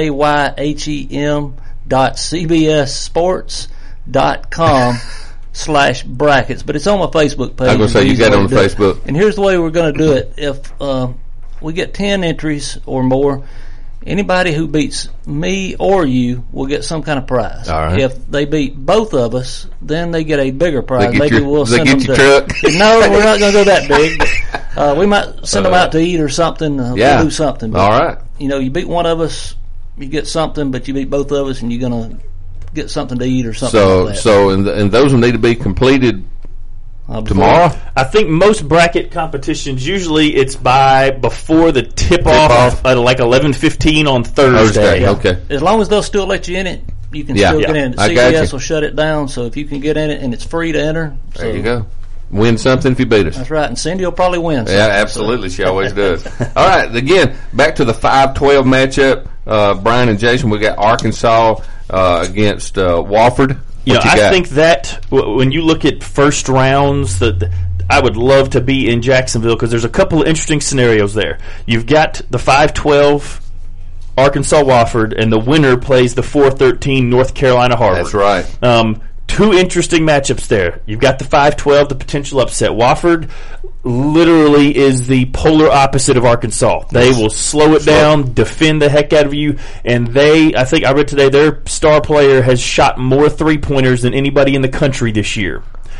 MAYHEM.cbssports.com/brackets. But it's on my Facebook page. I'm going to say you got it on Facebook. And here's the way we're going to do it. If we get 10 entries or more, Anybody who beats me or you will get some kind of prize. All right. If they beat both of us, then they get a bigger prize. We'll send them to truck. No, we're not going to go that big. But, we might send them out to eat or something. We'll do something. But, all right. You beat one of us, you get something, but you beat both of us, and you're going to get something to eat or something like that. And those will need to be completed tomorrow. I think most bracket competitions usually it's before the tip off at like 11:15 on Thursday. Yeah. Okay. As long as they'll still let you in it, you can still get in it. CBS will shut it down, so if you can get in it, and it's free to enter. There you go. Win something if you beat us. That's right, and Cindy will probably win. Yeah, absolutely. She always does. All right, again, back to the 5-12 matchup. Brian and Jason, we got Arkansas against Wofford. I think that when you look at first rounds, I would love to be in Jacksonville because there's a couple of interesting scenarios there. You've got the 5-12 Arkansas Wofford, and the winner plays the 4-13 North Carolina Harvard. That's right. Two interesting matchups there. You've got the 5-12, the potential upset. Wofford literally is the polar opposite of Arkansas. They will slow it down, defend the heck out of you, and I think I read today, their star player has shot more three-pointers than anybody in the country this year.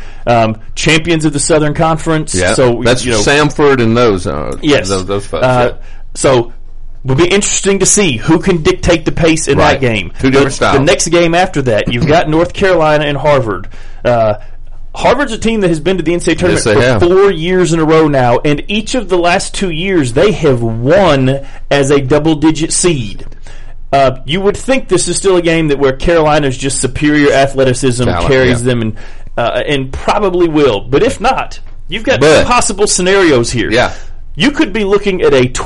Champions of the Southern Conference. Yeah, so that's Samford and those. Yes. Those folks. So it will be interesting to see who can dictate the pace in that game. Two different styles. The next game after that, you've got North Carolina and Harvard. Harvard's a team that has been to the NCAA tournament for 4 years in a row now, and each of the last 2 years they have won as a double-digit seed. You would think this is still a game where Carolina's just superior athleticism carries them, and probably will. But if not, you've got two possible scenarios here. Yeah. You could be looking at a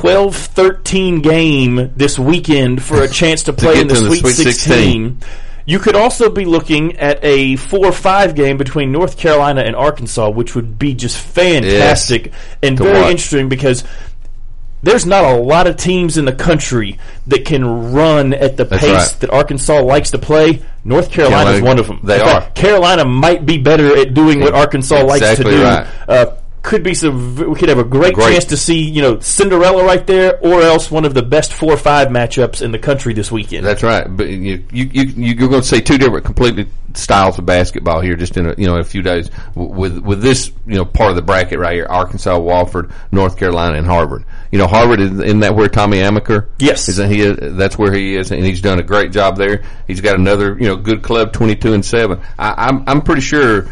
12-13 game this weekend for a chance to play in the Sweet 16. You could also be looking at a 4-5 game between North Carolina and Arkansas, which would be just fantastic and very interesting because there's not a lot of teams in the country that can run at the pace that Arkansas likes to play. North Carolina is one of them. They are. Carolina might be better at doing what Arkansas likes to do. Right. We could have a great chance to see, Cinderella right there, or else one of the best 4-5 matchups in the country this weekend. That's right. But you're going to see two different completely styles of basketball here just in a few days with this part of the bracket right here: Arkansas, Wofford, North Carolina, and Harvard. Harvard isn't that where Tommy Amaker? Yes, that's where he is, and he's done a great job there. He's got another good club, 22-7. I'm pretty sure.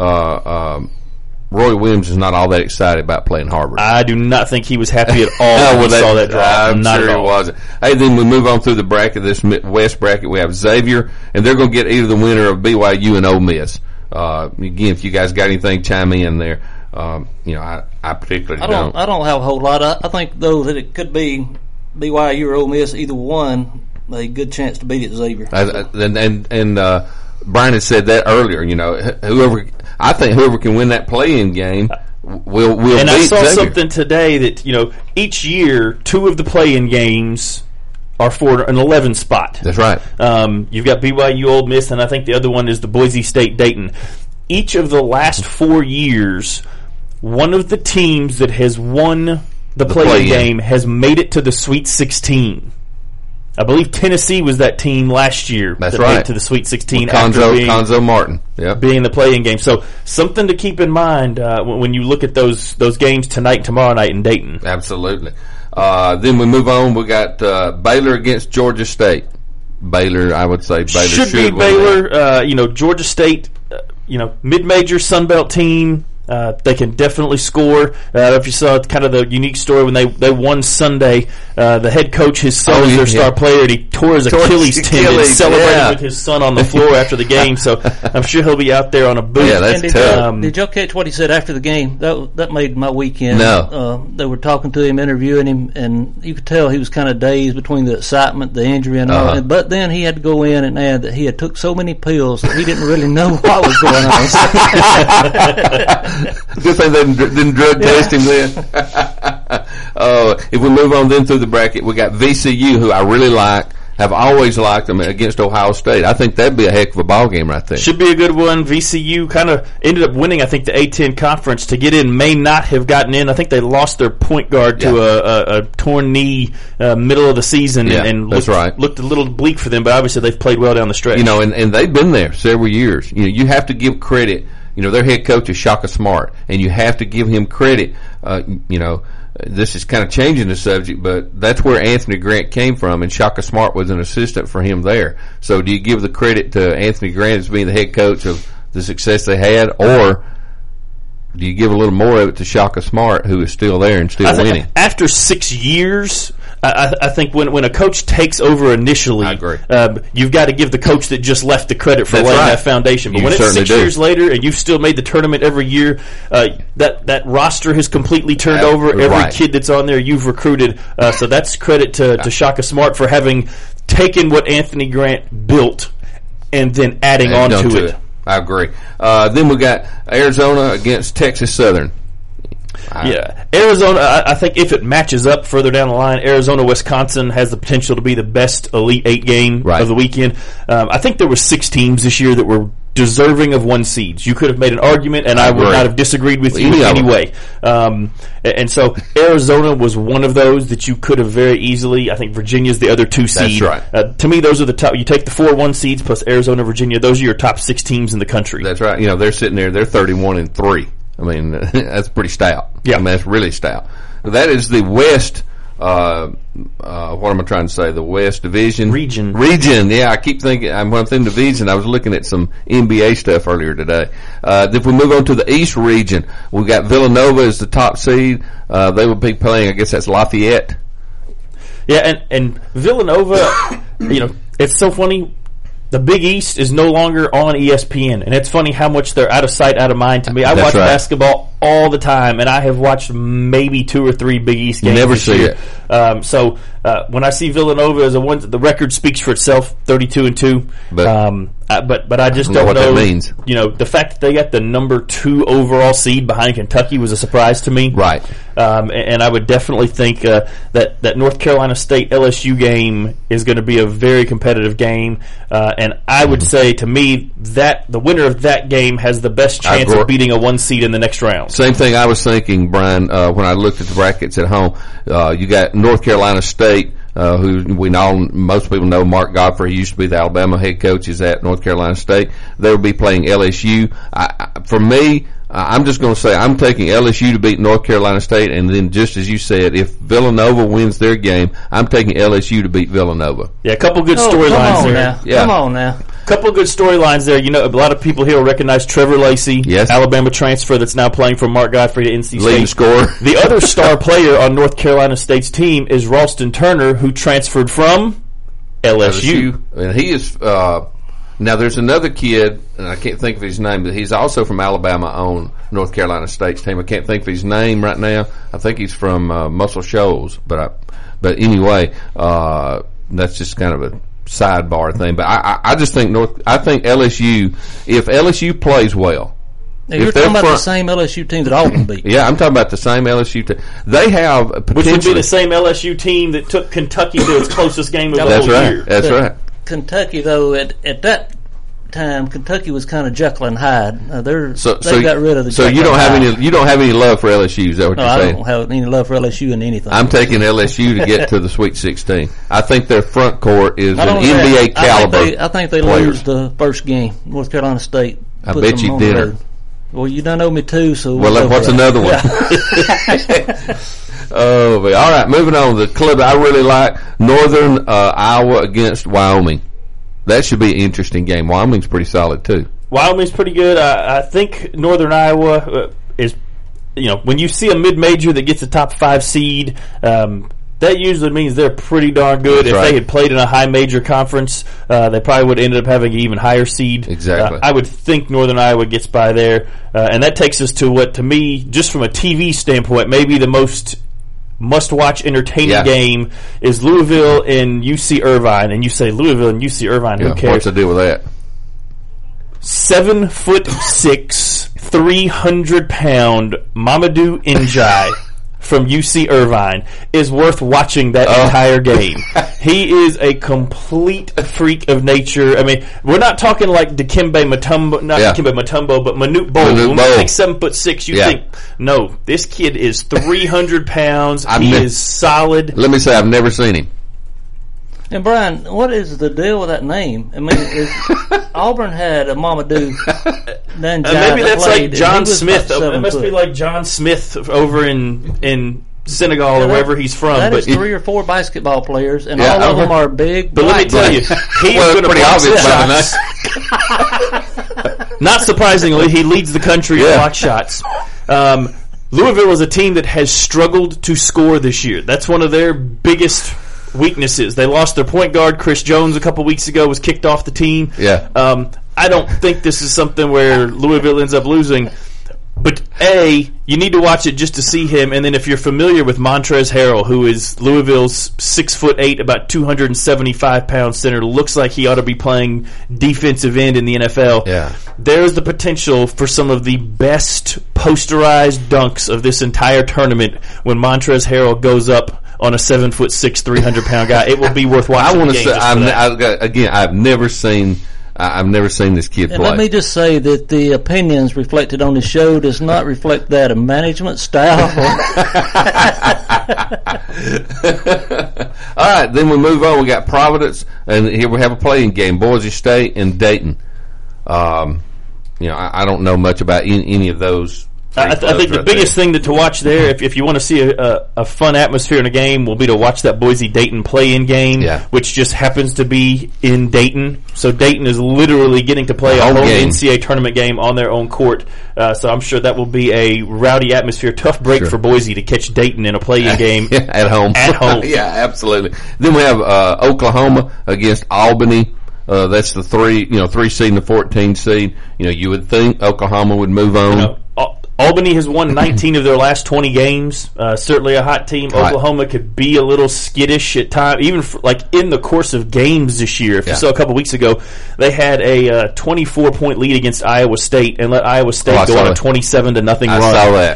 Roy Williams is not all that excited about playing Harvard. I do not think he was happy at all when he saw that drop. I'm sure he wasn't. Hey, then we move on through the bracket, this West bracket. We have Xavier, and they're going to get either the winner of BYU and Ole Miss. Again, if you guys got anything, chime in there. I particularly don't. I don't have a whole lot. I think, though, that it could be BYU or Ole Miss, either one, a good chance to beat it Xavier. And Brian had said that earlier. I think whoever can win that play-in game will beat Xavier. And I saw something today that each year 2 of the play-in games are for an 11 spot. That's right. You've got BYU, Ole Miss, and I think the other one is the Boise State Dayton. Each of the last 4 years, one of the teams that has won the play-in game has made it to the Sweet 16. I believe Tennessee was that team last year. That's that right. Made it to the Sweet 16 Conzo Martin. Yep. Being in the play-in game. So something to keep in mind when you look at those games tonight, tomorrow night in Dayton. Absolutely. Then we move on. We got Baylor against Georgia State. Baylor, I would say Baylor should be Baylor. Georgia State, mid-major Sun Belt team. They can definitely score. If you saw kind of the unique story when they won Sunday, the head coach, his son was their star player, and he tore his Achilles tendon, celebrating with his son on the floor after the game. So I'm sure he'll be out there on a boot. Yeah, that's tough. Did y'all catch what he said after the game? That made my weekend. No. They were talking to him, interviewing him, and you could tell he was kind of dazed between the excitement, the injury, and all that. But then he had to go in and add that he had took so many pills that he didn't really know what was going on. Good thing they didn't drug test him then. If we move on then through the bracket, we got VCU, who I really like, have always liked them against Ohio State. I think that'd be a heck of a ball game right there. Should be a good one. VCU kind of ended up winning, I think, the A-10 conference. To get in, may not have gotten in. I think they lost their point guard to a torn knee middle of the season, and looked a little bleak for them, but obviously they've played well down the stretch. And they've been there several years. You have to give credit. Their head coach is Shaka Smart, and you have to give him credit. This is kind of changing the subject, but that's where Anthony Grant came from, and Shaka Smart was an assistant for him there. So do you give the credit to Anthony Grant as being the head coach of the success they had, or do you give a little more of it to Shaka Smart, who is still there and still winning? After 6 years, I think when a coach takes over initially, I agree. You've got to give the coach that just left the credit for laying that foundation. But when it's 6 years later and you've still made the tournament every year, that roster has completely turned over. Every kid that's on there you've recruited. So that's credit to Shaka Smart for having taken what Anthony Grant built and then adding on to it. I agree. Then we got Arizona against Texas Southern. Arizona, I think if it matches up further down the line, Arizona-Wisconsin has the potential to be the best Elite Eight game of the weekend. I think there were 6 teams this year that were deserving of 1 seeds. You could have made an argument, and I would not have disagreed with you anyway. And so Arizona was one of those that you could have very easily. I think Virginia's the other 2 seed. That's right. To me, those are the top. You take the 4-1 seeds plus Arizona, Virginia. Those are your top 6 teams in the country. That's right. They're sitting there. They're 31-3. I mean, that's pretty stout. Yeah. I mean, that's really stout. That is the West, what am I trying to say? The West Division? Region. Yeah, I keep thinking, when I'm thinking division, I was looking at some NBA stuff earlier today. If we move on to the East region, we've got Villanova as the top seed. They will be playing, I guess that's Lafayette. Yeah, and Villanova, it's so funny. The Big East is no longer on ESPN, and it's funny how much they're out of sight, out of mind to me. I watch basketball all the time, and I have watched maybe 2 or 3 Big East games. You never see it. So when I see Villanova as the record speaks for itself, 32-2. But I just don't know what that means. The fact that they got the number 2 overall seed behind Kentucky was a surprise to me. Right. And I would definitely think that North Carolina State LSU game is going to be a very competitive game. And I would say, to me, that the winner of that game has the best chance of beating a 1 seed in the next round. Same thing I was thinking, Brian, when I looked at the brackets at home. You got North Carolina State, who most people know, Mark Godfrey. He used to be the Alabama head coach, is at North Carolina State. They will be playing LSU. For me, I'm just going to say I'm taking LSU to beat North Carolina State, and then just as you said, if Villanova wins their game, I'm taking LSU to beat Villanova. Yeah, a couple good storylines there. Come on now. Couple good storylines there. A lot of people here will recognize Trevor Lacey, Alabama transfer that's now playing from Mark Godfrey to NC State. Leading scorer. The other star player on North Carolina State's team is Ralston Turner, who transferred from LSU. And he is now there's another kid, and I can't think of his name, but he's also from Alabama on North Carolina State's team. I can't think of his name right now. I think he's from Muscle Shoals, but anyway, that's just kind of a sidebar thing. But I just think I think LSU, if LSU plays well. Now you're talking about the same LSU team that Auburn beat. Yeah, I'm talking about the same LSU team. They have potentially, which would be the same LSU team that took Kentucky to its closest game of the whole year. That's right. Kentucky, though, at that time, Kentucky was kind of Jekyll and Hyde. They got rid of the. So you don't have any love for LSU? Is that what you're saying? I don't have any love for LSU in anything. I'm taking LSU to get to the Sweet 16. I think their front court is an NBA caliber. I think they lose the first game. North Carolina State. I bet you dinner. Well, you don't know me too, so well, what's another one? Oh, all right. Moving on, the club I really like, Northern Iowa against Wyoming. That should be an interesting game. Wyoming's pretty solid too. Wyoming's pretty good. I think Northern Iowa is, when you see a mid-major that gets a top 5 seed, that usually means they're pretty darn good. If they had played in a high major conference, they probably would have ended up having an even higher seed. Exactly. I would think Northern Iowa gets by there. And that takes us to what, to me, just from a TV standpoint, maybe the most must-watch entertaining game is Louisville and UC Irvine. And you say Louisville and UC Irvine, who cares? What's the deal with that? 7'6", 300-pound Mamadou Ndiaye from UC Irvine is worth watching that entire game. He is a complete freak of nature. I mean, we're not talking like Dikembe Mutombo, Dikembe Mutombo, but Manute Bol. When you think 7'6", you think, no, this kid is 300 pounds. He is solid. Let me say, I've never seen him. And Brian, what is the deal with that name? I mean, Auburn had a Mamadou Nanjai. Maybe that's like John Smith. It must be like John Smith over in Senegal or wherever he's from. That is 3 or 4 basketball players, and all of them are big. But let me tell you, he's going to pretty obvious shots. Not surprisingly, he leads the country in block shots. Louisville is a team that has struggled to score this year. That's one of their biggest weaknesses. They lost their point guard, Chris Jones, a couple weeks ago, was kicked off the team. I don't think this is something where Louisville ends up losing. But you need to watch it just to see him. And then if you're familiar with Montrezl Harrell, who is Louisville's 6'8", about 275-pound center, looks like he ought to be playing defensive end in the NFL. There's the potential for some of the best posterized dunks of this entire tournament when Montrezl Harrell goes up on a 7'6", 300-pound guy. It will be worth watching. I want to say, I've never seen this kid play. Let me just say that the opinions reflected on the show does not reflect that of management, staff. All right, then we move on. We got Providence, and here we have a playing game: Boise State and Dayton. I don't know much about any of those. I think the biggest thing to watch there, if you want to see a fun atmosphere in a game, will be to watch that Boise-Dayton play-in game, which just happens to be in Dayton. So Dayton is literally getting to play a home NCAA tournament game on their own court. So I'm sure that will be a rowdy atmosphere. Tough break for Boise to catch Dayton in a play-in game at home. Yeah, absolutely. Then we have Oklahoma against Albany. That's the 3 seed and the 14 seed. You would think Oklahoma would move on. Albany has won 19 of their last 20 games. Certainly a hot team. Oklahoma could be a little skittish at times, even in the course of games this year. If you saw a couple weeks ago, they had a 24-point lead against Iowa State and let Iowa State go on a 27-0 run. I saw that.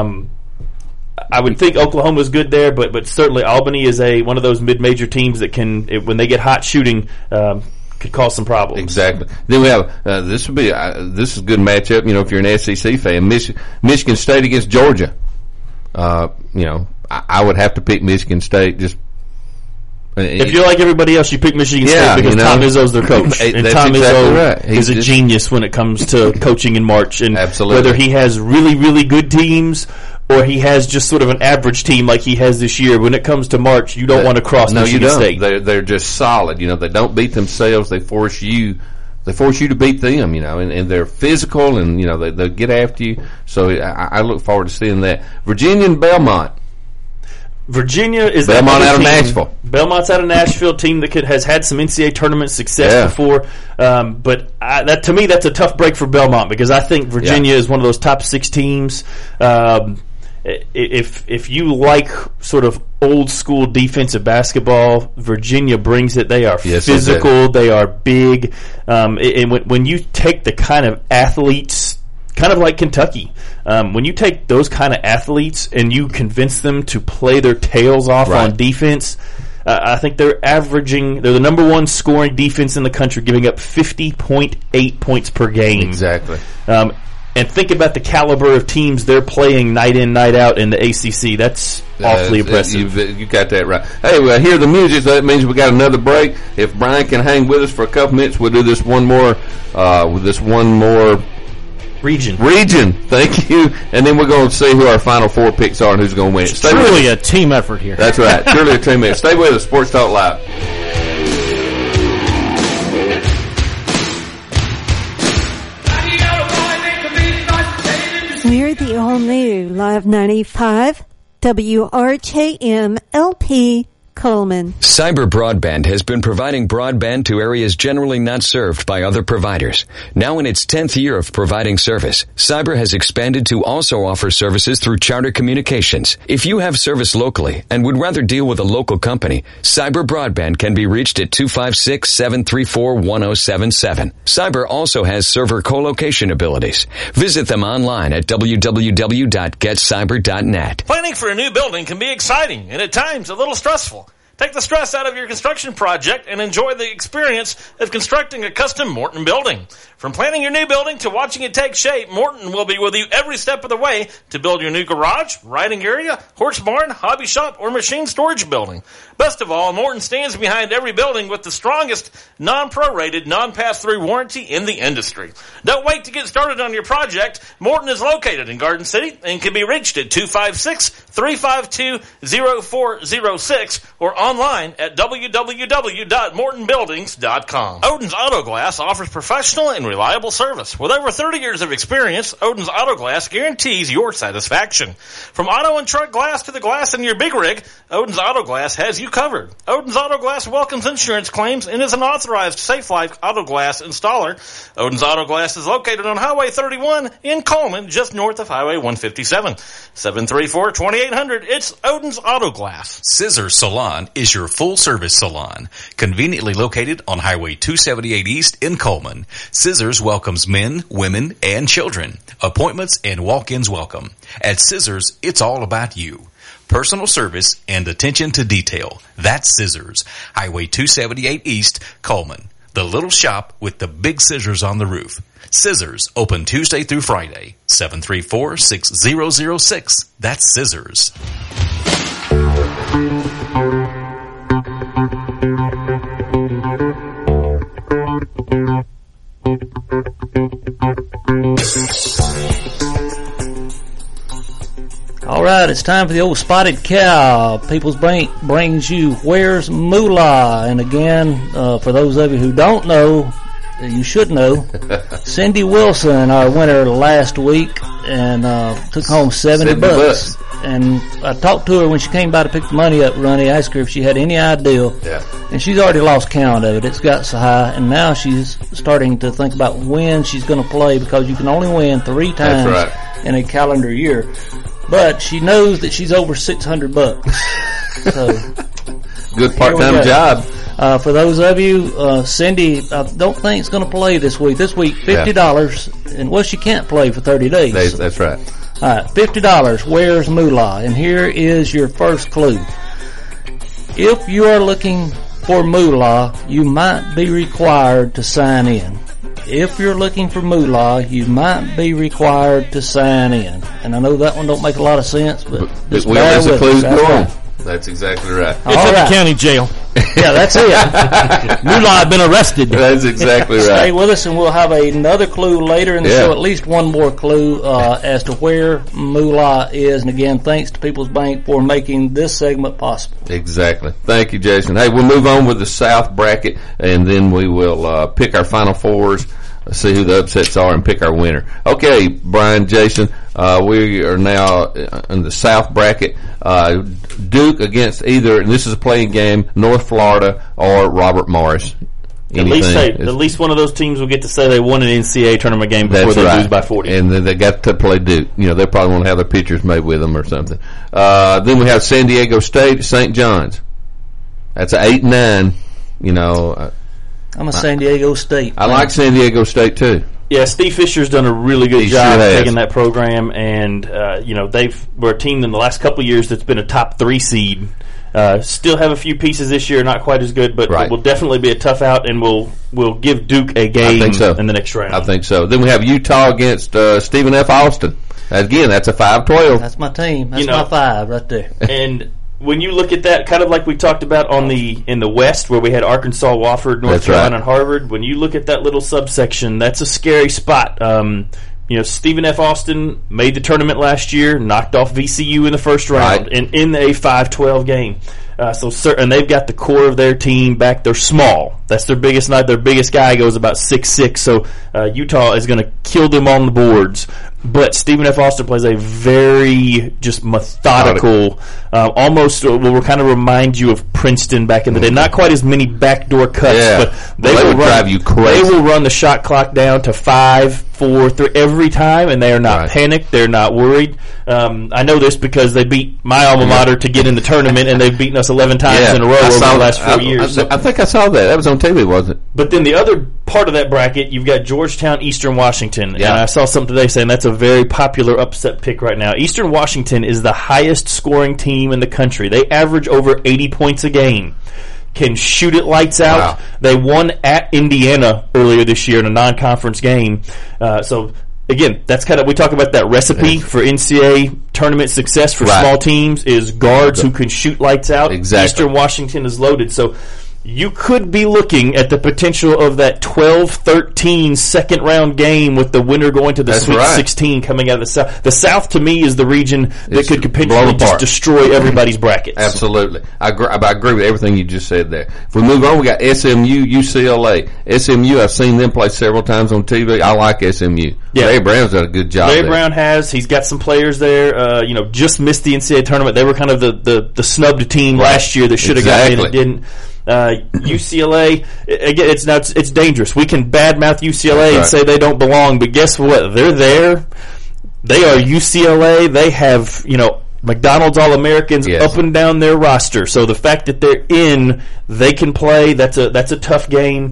I would think Oklahoma's good there, but certainly Albany is one of those mid-major teams that can, when they get hot shooting, could cause some problems. Exactly. Then we have this is a good matchup. If you're an SEC fan, Michigan State against Georgia. I would have to pick Michigan State. Just if you're like everybody else, you pick Michigan State because Tom Izzo's their coach, and Tom Izzo is a genius when it comes to coaching in March. And whether he has really, really good teams or he has just sort of an average team like he has this year, when it comes to March, you don't want to cross Michigan State. They're just solid. They don't beat themselves. They force you to beat them. And they're physical, and they get after you. So I look forward to seeing that. Virginia and Belmont. Virginia is Belmont out of Nashville. Belmont's out of Nashville, team that has had some NCAA tournament success before. But to me, that's a tough break for Belmont because I think Virginia is one of those top 6 teams. If you like sort of old school defensive basketball, Virginia brings it. They are physical. They are big. And when you take the kind of athletes, kind of like Kentucky, when you take those kind of athletes and you convince them to play their tails off on defense, I think they're the number 1 scoring defense in the country, giving up 50.8 points per game. Exactly. And think about the caliber of teams they're playing night in, night out in the ACC. That's awfully impressive. You got that right. Hey, well, hear the music, so that means we got another break. If Brian can hang with us for a couple minutes, we'll do this one more region. Thank you. And then we're going to see who our final 4 picks are and who's going to win. It's truly a team effort here. That's right. Truly a team effort. Stay with us. Sports Talk Live. We're the all-new Live 95 WRJM LP Coleman. Cyber Broadband has been providing broadband to areas generally not served by other providers. Now in its 10th year of providing service, Cyber has expanded to also offer services through Charter Communications. If you have service locally and would rather deal with a local company, Cyber Broadband can be reached at 256-734-1077. Cyber also has server co-location abilities. Visit them online at www.getcyber.net. Planning for a new building can be exciting and at times a little stressful. Take the stress out of your construction project and enjoy the experience of constructing a custom Morton building. From planning your new building to watching it take shape, Morton will be with you every step of the way to build your new garage, riding area, horse barn, hobby shop, or machine storage building. Best of all, Morton stands behind every building with the strongest non-prorated, non-pass-through warranty in the industry. Don't wait to get started on your project. Morton is located in Garden City and can be reached at 256-352-0406 or online at www.mortonbuildings.com. Odin's Auto Glass offers professional and reliable service. With over 30 years of experience, Odin's Auto Glass guarantees your satisfaction. From auto and truck glass to the glass in your big rig, Odin's Auto Glass has you covered. Odin's Auto Glass welcomes insurance claims and is an authorized Safe Life Auto Glass installer. Odin's Auto Glass is located on Highway 31 in Coleman, just north of Highway 157. 734-2800. It's Odin's Auto Glass. Scissors Salon is your full-service salon, conveniently located on Highway 278 East in Coleman. Scissors welcomes men, women, and children. Appointments and walk-ins welcome. At Scissors, it's all about you. Personal service and attention to detail. That's Scissors. Highway 278 East, Coleman. The little shop with the big scissors on the roof. Scissors, open Tuesday through Friday. 734-6006. That's Scissors. All right, it's time for the old Spotted Cow. People's Bank brings you Where's Moolah? And again, for those of you who don't know, you should know, Cindy Wilson, our winner last week, and took home 70 bucks. And I talked to her when she came by to pick the money up, Ronnie. I asked her if she had any idea. Yeah. And she's already lost count of it. It's got so high. And now she's starting to think about when she's going to play, because you can only win 3 times in a calendar year. But she knows that she's over 600 bucks. So good part-time job. For those of you, Cindy, I don't think it's going to play this week. This week, $50. Yeah. And she can't play for 30 days. That's right. All right, $50. Where's Moolah? And here is your first clue. If you are looking for Moolah, you might be required to sign in. If you're looking for Moolah, you might be required to sign in. And I know that one don't make a lot of sense, but just bear with us. Right. That's exactly right. It's in the county jail. Yeah, that's it. Moolah had been arrested. That's exactly right. Stay with us, and we'll have another clue later in the show, at least one more clue as to where Moolah is. And again, thanks to People's Bank for making this segment possible. Exactly. Thank you, Jason. Hey, we'll move on with the South bracket, and then we will pick our Final Fours, see who the upsets are, and pick our winner. Okay, Brian, Jason, we are now in the South bracket. Duke against either, and this is a playing game, North Florida or Robert Morris. At least one of those teams will get to say they won an NCAA tournament game before they lose by 40. And then they got to play Duke. You know, they probably want to have their pictures made with them or something. Then we have San Diego State, St. John's. That's an 8-9, you know. I'm a San Diego State fan. I like San Diego State too. Yeah, Steve Fisher's done a really good job taking that program, and we're a team in the last couple of years that's been a top 3 seed. Still have a few pieces this year, not quite as good, but it will definitely be a tough out, and we'll give Duke a game in the next round. I think so. Then we have Utah against Stephen F. Austin. Again, that's a 5-12. That's my team. That's my 5 right there. And when you look at that, kind of like we talked about in the West, where we had Arkansas, Wofford, North Carolina, and Harvard. When you look at that little subsection, that's a scary spot. Stephen F. Austin made the tournament last year, knocked off VCU in the first round, and in a 5-12 game. And they've got the core of their team back. They're small. That's their biggest night. Their biggest guy goes about 6'6", so Utah is going to kill them on the boards. But Stephen F. Austin plays a very just methodical, almost will kind of remind you of Princeton back in the day. Not quite as many backdoor cuts, but they will drive you crazy. They will run the shot clock down to 5, 4, 3 every time, and they are not panicked. They're not worried. I know this because they beat my alma mater to get in the tournament, and they've beaten us 11 times in a row over the last 4 years. I think I saw that. That was on TV, wasn't it? But then the other part of that bracket, you've got Georgetown, Eastern Washington. And I saw something today saying that's a very popular upset pick right now. Eastern Washington is the highest scoring team in the country. They average over 80 points a game. Can shoot it lights out. Wow. They won at Indiana earlier this year in a non-conference game. So again, that's kind of, we talk about that recipe for NCAA tournament success for small teams is guards who can shoot lights out. Exactly. Eastern Washington is loaded. So you could be looking at the potential of that 12-13 second-round game with the winner going to the Sweet 16 coming out of the South. The South, to me, is the region that could potentially just destroy everybody's brackets. Absolutely. I agree with everything you just said there. If we move on, we got SMU, UCLA. SMU, I've seen them play several times on TV. I like SMU. Yeah. Larry Brown's done a good job Larry Brown has. He's got some players there. Just missed the NCAA tournament. They were kind of the snubbed team last year that should have gotten in and didn't. UCLA, again, it's dangerous. We can badmouth UCLA and say they don't belong, but guess what? They're there. They are UCLA. They have, McDonald's All-Americans up and down their roster. So the fact that they're in, they can play. That's a tough game.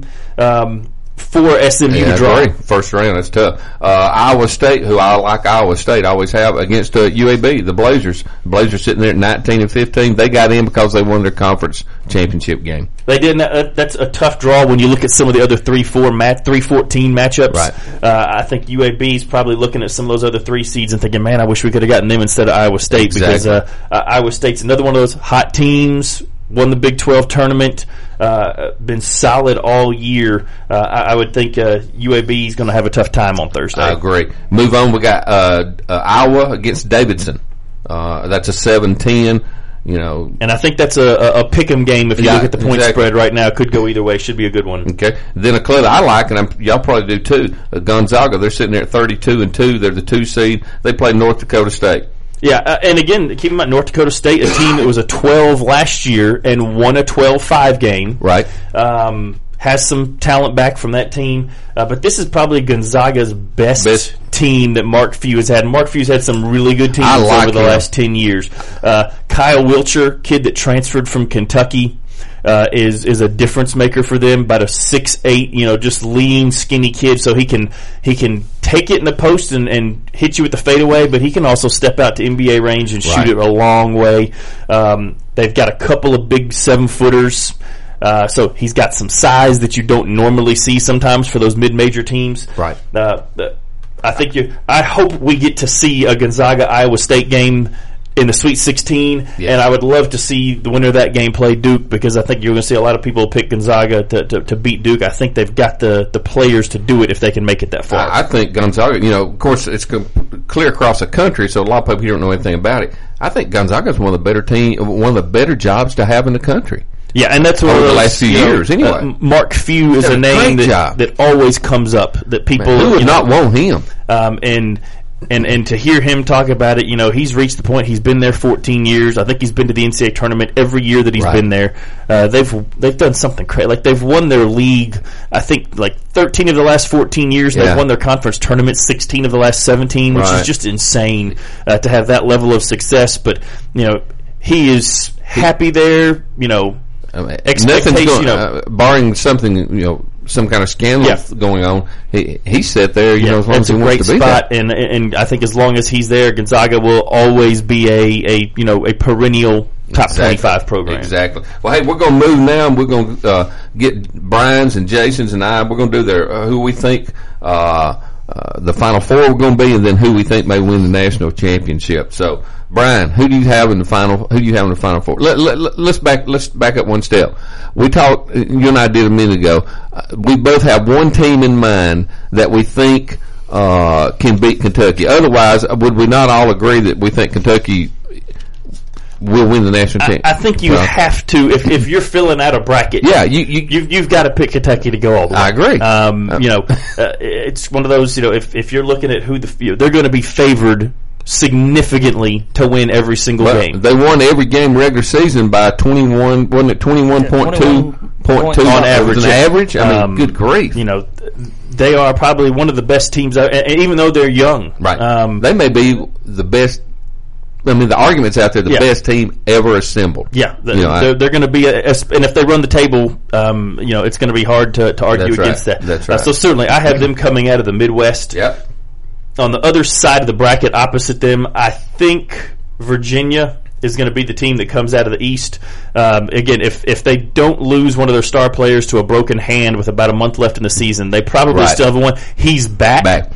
For SMU to draw. First round, that's tough. Iowa State, who I like Iowa State, I always have, against UAB, the Blazers. The Blazers sitting there at 19-15. They got in because they won their conference championship game. They did. That's a tough draw when you look at some of the other 3-14 matchups. Right. I think UAB is probably looking at some of those other 3 seeds and thinking, man, I wish we could have gotten them instead of Iowa State. Because Iowa State's another one of those hot teams. Won the Big 12 tournament, been solid all year. I would think UAB is going to have a tough time on Thursday. I agree. Move on. We got Iowa against Davidson. That's a 7-10. And I think that's a pick'em game. If you look at the point spread right now, it could go either way. Should be a good one. Okay. Then a club I like, and y'all probably do too. Gonzaga. They're sitting there at 32-2. They're the 2 seed. They play North Dakota State. Yeah, and again, keep in mind, North Dakota State, a team that was a 12 last year and won a 12-5 game. Right. Has some talent back from that team. But this is probably Gonzaga's best team that Mark Few has had. Mark Few's had some really good teams over the last 10 years. Kyle Wilcher, kid that transferred from Kentucky, is a difference maker for them. About a 6'8", just lean, skinny kid. So he can take it in the post and hit you with the fadeaway, but he can also step out to NBA range and shoot it a long way. They've got a couple of big 7-footers. So he's got some size that you don't normally see sometimes for those mid-major teams. Right. I hope we get to see a Gonzaga Iowa State game in the Sweet 16, and I would love to see the winner of that game play Duke, because I think you're going to see a lot of people pick Gonzaga to beat Duke. I think they've got the players to do it if they can make it that far. I think Gonzaga, of course, it's clear across the country, so a lot of people don't know anything about it. I think Gonzaga is one of the better jobs to have in the country. Yeah, and that's one of the last few years. Anyway, Mark Few is a name that always comes up. That people who would not want him, And to hear him talk about it, he's reached the point. He's been there 14 years. I think he's been to the NCAA tournament every year that he's been there. They've done something crazy. Like, they've won their league, I think, 13 of the last 14 years. They've won their conference tournament 16 of the last 17, which is just insane to have that level of success. But he is happy there. Expectation. Barring something, some kind of scandal going on, he sat there, as long as he wants to be there. It's a great spot, and I think as long as he's there, Gonzaga will always be a perennial top 25 program. Exactly. Well, hey, we're going to move now, and we're going to get Brian's and Jason's and I. We're going to do their who we think the Final Four we're going to be, and then who we think may win the national championship. So, Brian, who do you have in the Final? Who do you have in the Final Four? Let's back up one step. We talked. You and I did a minute ago. We both have one team in mind that we think can beat Kentucky. Otherwise, would we not all agree that we think Kentucky will win the national championship. I think you have to if you're filling out a bracket. Yeah, you've got to pick Kentucky to go all the way. I agree. It's one of those. If you're looking at who they're going to be favored significantly to win every single game. They won every game regular season by 21. Wasn't it 21.2 on average? I mean, good grief. They are probably one of the best teams, even though they're young. Right. They may be the best. I mean, the argument's out there, the best team ever assembled. Yeah. They're going to be, and if they run the table, it's going to be hard to argue against that. That's right. So certainly, I have them coming out of the Midwest. Yep. On the other side of the bracket, opposite them, I think Virginia is going to be the team that comes out of the East. Again, if they don't lose one of their star players to a broken hand with about a month left in the season, they probably still have one. He's back.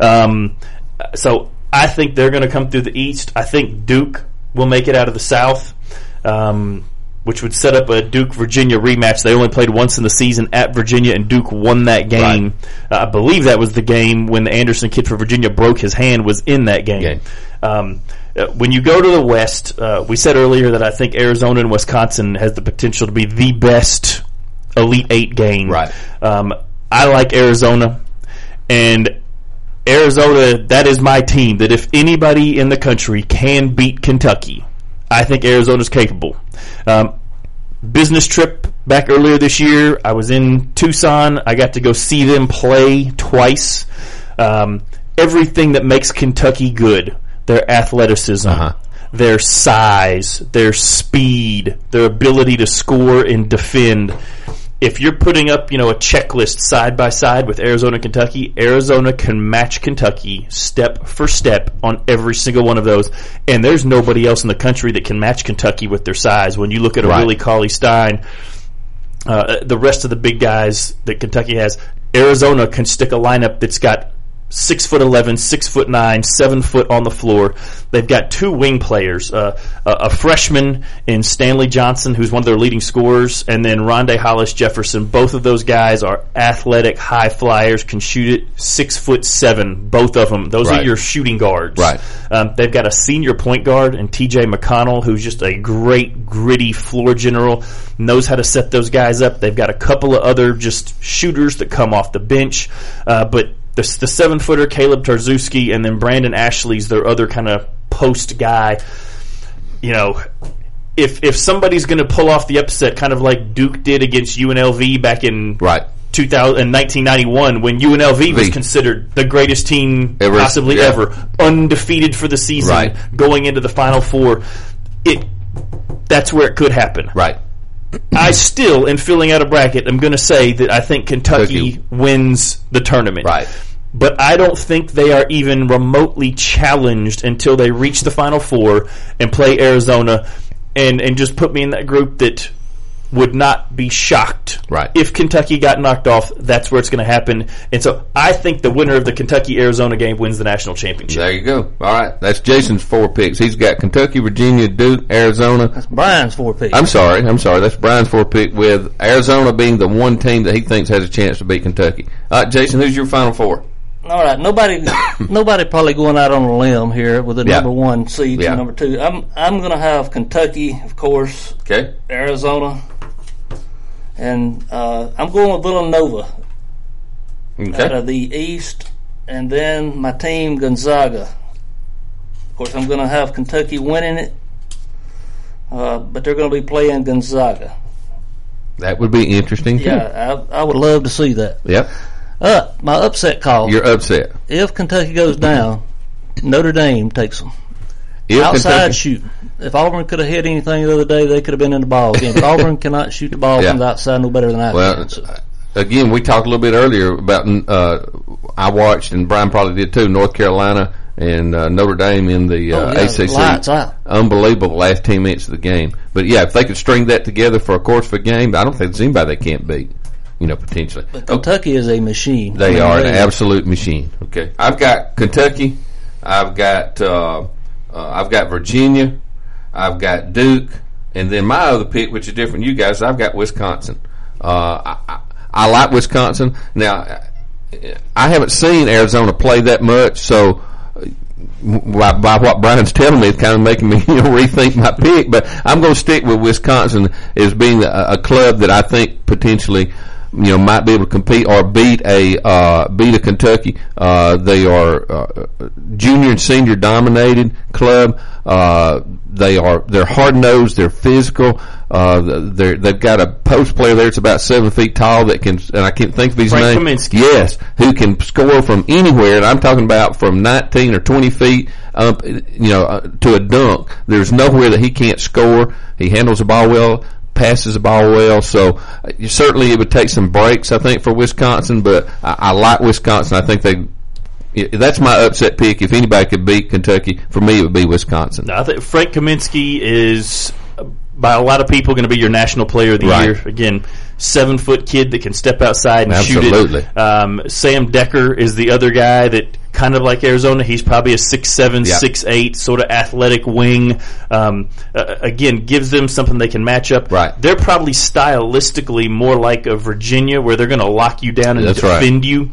So I think they're going to come through the East. I think Duke will make it out of the South, which would set up a Duke-Virginia rematch. They only played once in the season at Virginia, and Duke won that game. I believe that was the game when the Anderson kid for Virginia broke his hand, was in that game. When you go to the West, we said earlier that I think Arizona and Wisconsin has the potential to be the best Elite Eight game. Right. I like Arizona, and Arizona, that is my team, that if anybody in the country can beat Kentucky, I think Arizona's capable. Business trip back earlier this year, I was in Tucson. I got to go see them play twice. Everything that makes Kentucky good, their athleticism, their size, their speed, their ability to score and defend. If you're putting up, a checklist side by side with Arizona and Kentucky, Arizona can match Kentucky step for step on every single one of those. And there's nobody else in the country that can match Kentucky with their size. When you look at a Willie Cauley-Stein, the rest of the big guys that Kentucky has, Arizona can stick a lineup that's got 6'11", 6'9", 7 foot on the floor. They've got two wing players, a freshman in Stanley Johnson, who's one of their leading scorers, and then Rondé Hollis Jefferson. Both of those guys are athletic, high flyers, can shoot it 6'7", both of them. Those are your shooting guards. Right. They've got a senior point guard in T.J. McConnell, who's just a great, gritty floor general, knows how to set those guys up. They've got a couple of other just shooters that come off the bench, but the 7-footer Caleb Tarczewski, and then Brandon Ashley's their other kind of post guy. If somebody's going to pull off the upset, kind of like Duke did against UNLV back in 1991, when UNLV was considered the greatest team possibly ever, undefeated for the season, going into the Final Four, that's where it could happen. Right. I still, in filling out a bracket, am going to say that I think Kentucky wins the tournament. Right. But I don't think they are even remotely challenged until they reach the Final Four and play Arizona, and just put me in that group that would not be shocked if Kentucky got knocked off. That's where it's going to happen. And so I think the winner of the Kentucky-Arizona game wins the national championship. There you go. All right. That's Jason's 4 picks. He's got Kentucky, Virginia, Duke, Arizona. That's Brian's 4 picks. I'm sorry. That's Brian's 4 pick, with Arizona being the one team that he thinks has a chance to beat Kentucky. All right, Jason, who's your final 4? All right. Nobody probably going out on a limb here with the number 1 seed and number 2. I'm going to have Kentucky, of course. Okay. Arizona. And I'm going with Villanova out of the East, and then my team, Gonzaga. Of course, I'm going to have Kentucky winning it, but they're going to be playing Gonzaga. That would be interesting, too. Yeah, I would love to see that. Yep. My upset call. You're upset. If Kentucky goes down, Notre Dame takes them. Outside shooting. If Auburn could have hit anything the other day, they could have been in the ball game. But Auburn cannot shoot the ball from the outside no better than I can. Well, again, we talked a little bit earlier about, I watched, and Brian probably did too, North Carolina and Notre Dame in the ACC. Lights out. Unbelievable last 10 minutes of the game. But, if they could string that together for a course of a game, I don't think there's anybody they can't beat, potentially. But Kentucky is a machine. They are an absolute machine. Okay. I've got Kentucky. I've got Virginia, I've got Duke, and then my other pick, which is different from you guys, I've got Wisconsin. I like Wisconsin. Now, I haven't seen Arizona play that much, so by what Brian's telling me, it's kind of making me rethink my pick. But I'm going to stick with Wisconsin as being a club that I think potentially might be able to compete or beat a Kentucky. They are junior and senior dominated club. They're hard nosed. They're physical. They've got a post player there that's about 7 feet tall that can, and I can't think of his name. Kaminsky. Yes, who can score from anywhere. And I'm talking about from 19 or 20 feet up, to a dunk. There's nowhere that he can't score. He handles the ball well, passes the ball well. So certainly it would take some breaks, I think, for Wisconsin. But I like Wisconsin. I think that's my upset pick. If anybody could beat Kentucky, for me it would be Wisconsin. I think Frank Kaminsky is, by a lot of people, going to be your national player of the year. Again, 7-foot kid that can step outside and shoot it. Sam Decker is the other guy that, kind of like Arizona, he's probably a 6'7", 6'8", sort of athletic wing. Again, gives them something they can match up. Right. They're probably stylistically more like a Virginia, where they're going to lock you down and defend you.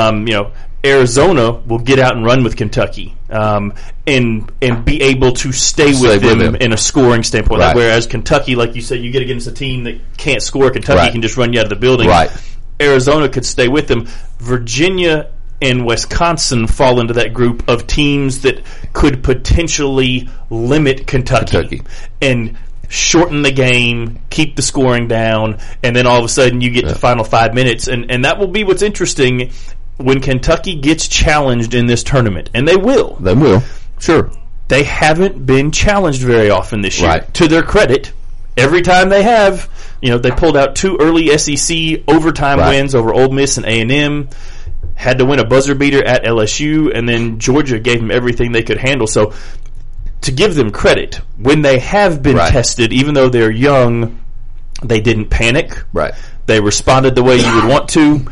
Arizona will get out and run with Kentucky, and be able to stay with them in a scoring standpoint. Right. Whereas Kentucky, like you said, you get against a team that can't score. Kentucky can just run you out of the building. Right. Arizona could stay with them. Virginia and Wisconsin fall into that group of teams that could potentially limit Kentucky. And shorten the game, keep the scoring down, and then all of a sudden you get the final 5 minutes. And that will be what's interesting when Kentucky gets challenged in this tournament. And they will. They will. Sure. They haven't been challenged very often this year. Right. To their credit, every time they have, they pulled out 2 early SEC overtime wins over Ole Miss and A&M. Had to win a buzzer beater at LSU, and then Georgia gave them everything they could handle. So, to give them credit, when they have been tested, even though they're young, they didn't panic. Right. They responded the way you would want to.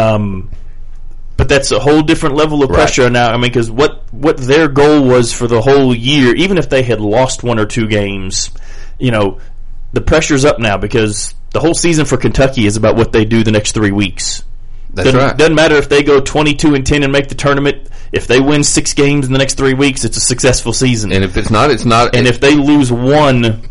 But that's a whole different level of pressure now. I mean, because what their goal was for the whole year, even if they had lost 1 or 2 games, the pressure's up now, because the whole season for Kentucky is about what they do the next 3 weeks. Doesn't matter if they go 22-10 and make the tournament. If they win 6 games in the next 3 weeks, it's a successful season. And if it's not, it's not. And if they lose 1,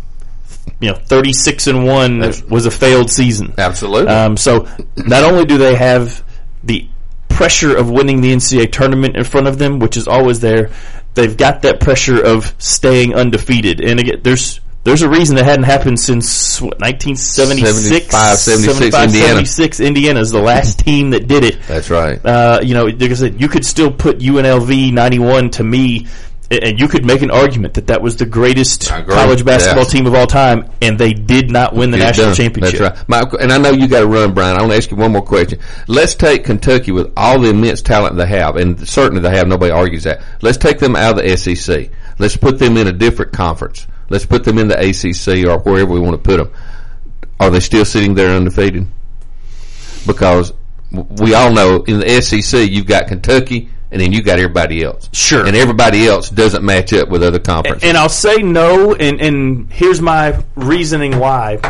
36-1 was a failed season. Absolutely. So not only do they have the pressure of winning the NCAA tournament in front of them, which is always there, they've got that pressure of staying undefeated. And again, there's a reason that hadn't happened since 1976, 76. Indiana is the last team that did it. That's right. Like I said, you could still put UNLV 91 to me, and you could make an argument that was the greatest college basketball team of all time, and they did not win the national championship. That's right. And I know you got to run, Brian. I want to ask you one more question. Let's take Kentucky with all the immense talent they have, and certainly they have. Nobody argues that. Let's take them out of the SEC. Let's put them in a different conference. Let's put them in the ACC or wherever we want to put them. Are they still sitting there undefeated? Because we all know in the SEC you've got Kentucky and then you got everybody else. Sure. And everybody else doesn't match up with other conferences. And I'll say no, and here's my reasoning why.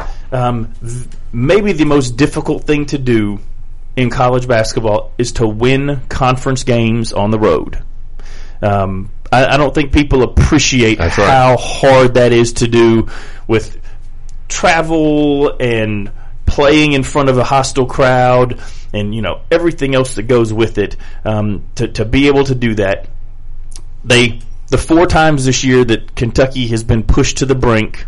Maybe the most difficult thing to do in college basketball is to win conference games on the road. I don't think people appreciate how hard that is to do with travel and playing in front of a hostile crowd and everything else that goes with it. To be able to do that, the 4 times this year that Kentucky has been pushed to the brink,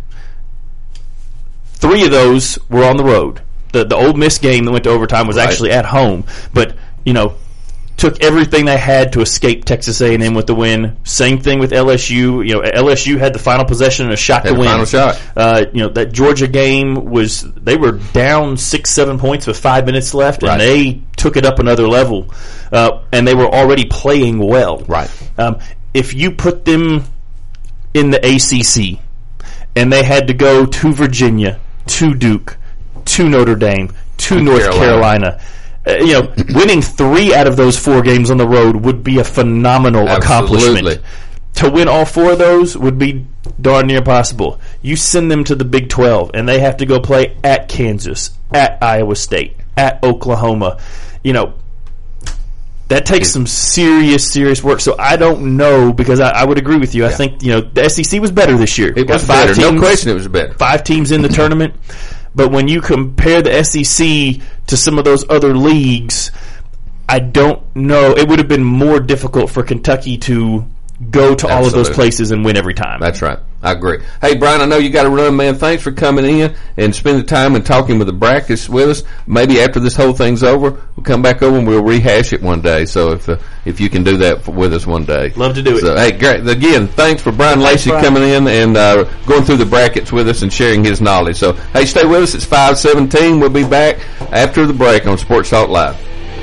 3 of those were on the road. The Ole Miss game that went to overtime was actually at home, but took everything they had to escape Texas A&M with the win. Same thing with LSU. LSU had the final possession and a shot to win. Final shot. That Georgia game they were down 6-7 points with 5 minutes left, and they took it up another level. And they were already playing well. Right. If you put them in the ACC, and they had to go to Virginia, to Duke, to Notre Dame, to North Carolina. Winning 3 out of those 4 games on the road would be a phenomenal accomplishment. To win all 4 of those would be darn near impossible. You send them to the Big 12, and they have to go play at Kansas, at Iowa State, at Oklahoma. That takes some serious work. So I don't know, because I would agree with you. I think, the SEC was better this year. It was better. No question it was better. 5 teams in the tournament. But when you compare the SEC to some of those other leagues, I don't know. It would have been more difficult for Kentucky to go to all of those places and win every time. That's right. I agree. Hey, Brian, I know you got to run, man. Thanks for coming in and spending the time and talking with the brackets with us. Maybe after this whole thing's over, we'll come back over and we'll rehash it one day. So if you can do that with us one day. Love to do it. So, hey, great. Again, thanks for Brian Lacey coming in and going through the brackets with us and sharing his knowledge. So, hey, stay with us. It's 5:17. We'll be back after the break on Sports Talk Live.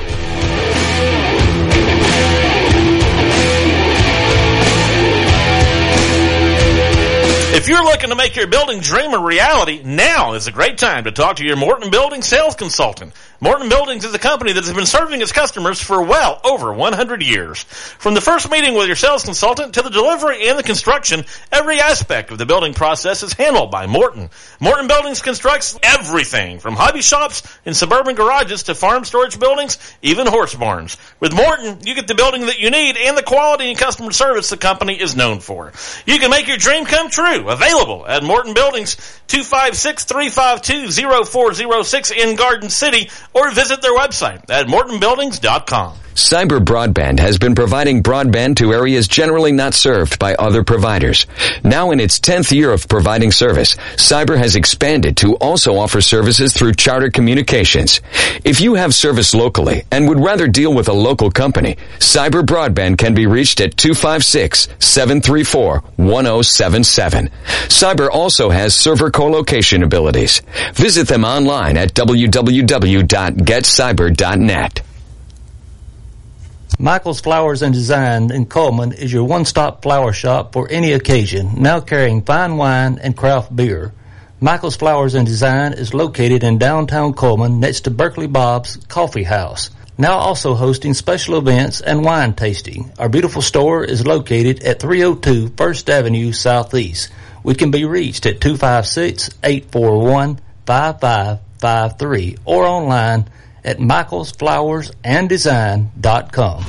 If you're looking to make your building dream a reality, now is a great time to talk to your Morton Building sales consultant. Morton Buildings is a company that has been serving its customers for well over 100 years. From the first meeting with your sales consultant to the delivery and the construction, every aspect of the building process is handled by Morton. Morton Buildings constructs everything from hobby shops and suburban garages to farm storage buildings, even horse barns. With Morton, you get the building that you need and the quality and customer service the company is known for. You can make your dream come true. Available at Morton Buildings, 256-352-0406 in Garden City, or visit their website at mortonbuildings.com. Cyber Broadband has been providing broadband to areas generally not served by other providers. Now in its 10th year of providing service, Cyber has expanded to also offer services through Charter Communications. If you have service locally and would rather deal with a local company, Cyber Broadband can be reached at 256-734-1077. Cyber also has server co-location abilities. Visit them online at www.getcyber.net. Michael's Flowers and Design in Coleman is your one-stop flower shop for any occasion, now carrying fine wine and craft beer. Michael's Flowers and Design is located in downtown Coleman next to Berkeley Bob's Coffee House. Now also hosting special events and wine tasting. Our beautiful store is located at 302 First Avenue Southeast. We can be reached at 256-841-5553 or online at michaelsflowersanddesign.com.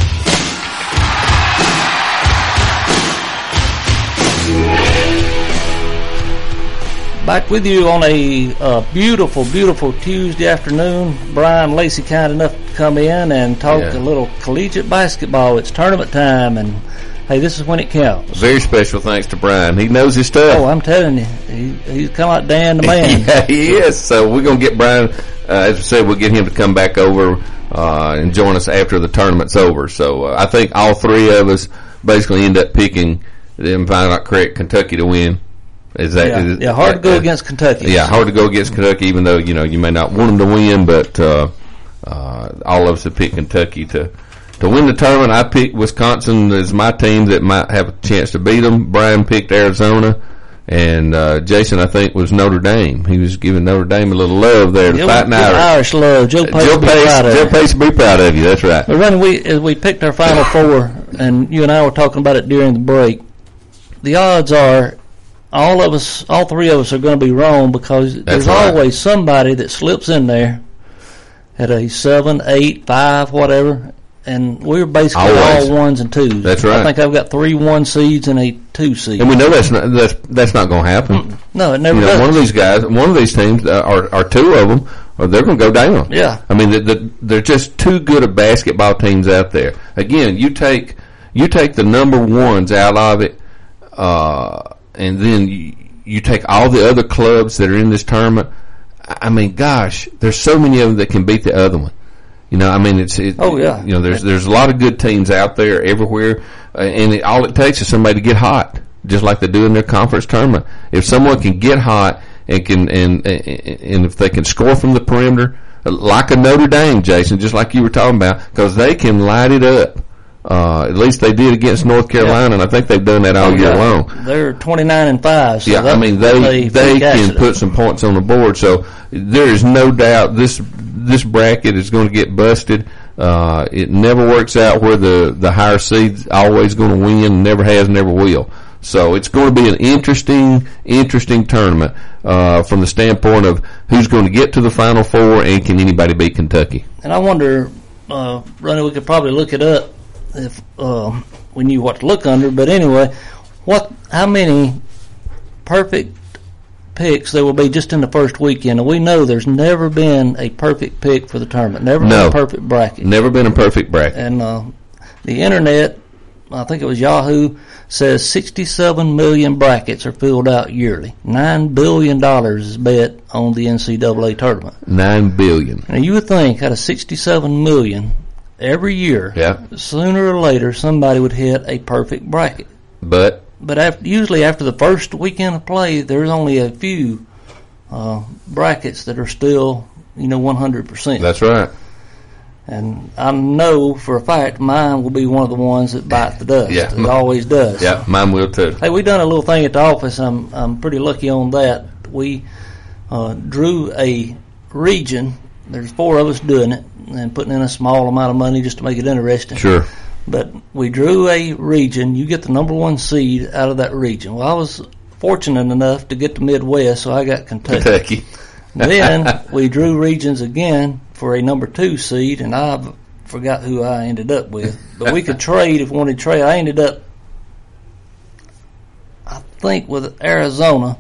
Back with you on a beautiful Tuesday afternoon. Brian Lacey kind enough to come in and talk a little collegiate basketball. It's tournament time, and hey, this is when it counts. Very special thanks to Brian. He knows his stuff. Oh, I'm telling you, he's come out Dan the man. Yeah, he is. So we're going to get Brian, as I said, we'll get him to come back over and join us after the tournament's over. So I think all three of us basically end up picking, if I'm not correct, Kentucky to win. Hard to go against Kentucky. Yeah, hard to go against Kentucky, even though, you may not want them to win, but all of us have picked Kentucky to win the tournament. I picked Wisconsin as my team that might have a chance to beat them. Brian picked Arizona, and Jason, I think, was Notre Dame. He was giving Notre Dame a little love there. Irish love. Joe Pace will be proud of you. That's right. But as we picked our Final Four, and you and I were talking about it during the break, the odds are all three of us are going to be wrong, because there's always somebody that slips in there at a 7, 8, 5, whatever, and we're basically all ones and twos. That's right. I think I've got 3 1 seeds and a 2 seed. And we know that's not going to happen. No, it never does. One of these guys, one of these teams, are two of them, or they're going to go down. Yeah. I mean, they're just too good of basketball teams out there. Again, you take the number ones out of it, and then you take all the other clubs that are in this tournament. I mean, gosh, there's so many of them that can beat the other one. I mean, there's a lot of good teams out there everywhere, and all it takes is somebody to get hot, just like they do in their conference tournament. If someone can get hot and if they can score from the perimeter, like a Notre Dame, Jason, just like you were talking about, because they can light it up. At least they did against North Carolina, and I think they've done that all year long. They're 29-5. So I mean, they can put some points on the board. So there is no doubt this bracket is going to get busted. It never works out where the higher seed's always going to win. Never has, never will. So it's going to be an interesting tournament from the standpoint of who's going to get to the Final Four and can anybody beat Kentucky. And I wonder, Ronnie, we could probably look it up if we knew what to look under. But anyway, how many perfect picks there will be just in the first weekend? And we know there's never been a perfect pick for the tournament. Never been a perfect bracket. Never been a perfect bracket. And the internet, I think it was Yahoo, says 67 million brackets are filled out yearly. $9 billion is bet on the NCAA tournament. $9 billion. Now you would think out of 67 million every year, sooner or later somebody would hit a perfect bracket. But usually after the first weekend of play, there's only a few brackets that are still 100%. That's right. And I know for a fact mine will be one of the ones that bite the dust. Yeah. It always does. Yeah, mine will too. Hey, we done a little thing at the office. I'm pretty lucky on that. We drew a region. There's 4 of us doing it and putting in a small amount of money just to make it interesting. Sure. But we drew a region. You get the number 1 seed out of that region. Well, I was fortunate enough to get the Midwest, so I got Kentucky. Then we drew regions again for a number 2 seed, and I forgot who I ended up with. But we could trade if we wanted to trade. I ended up, I think, with Arizona.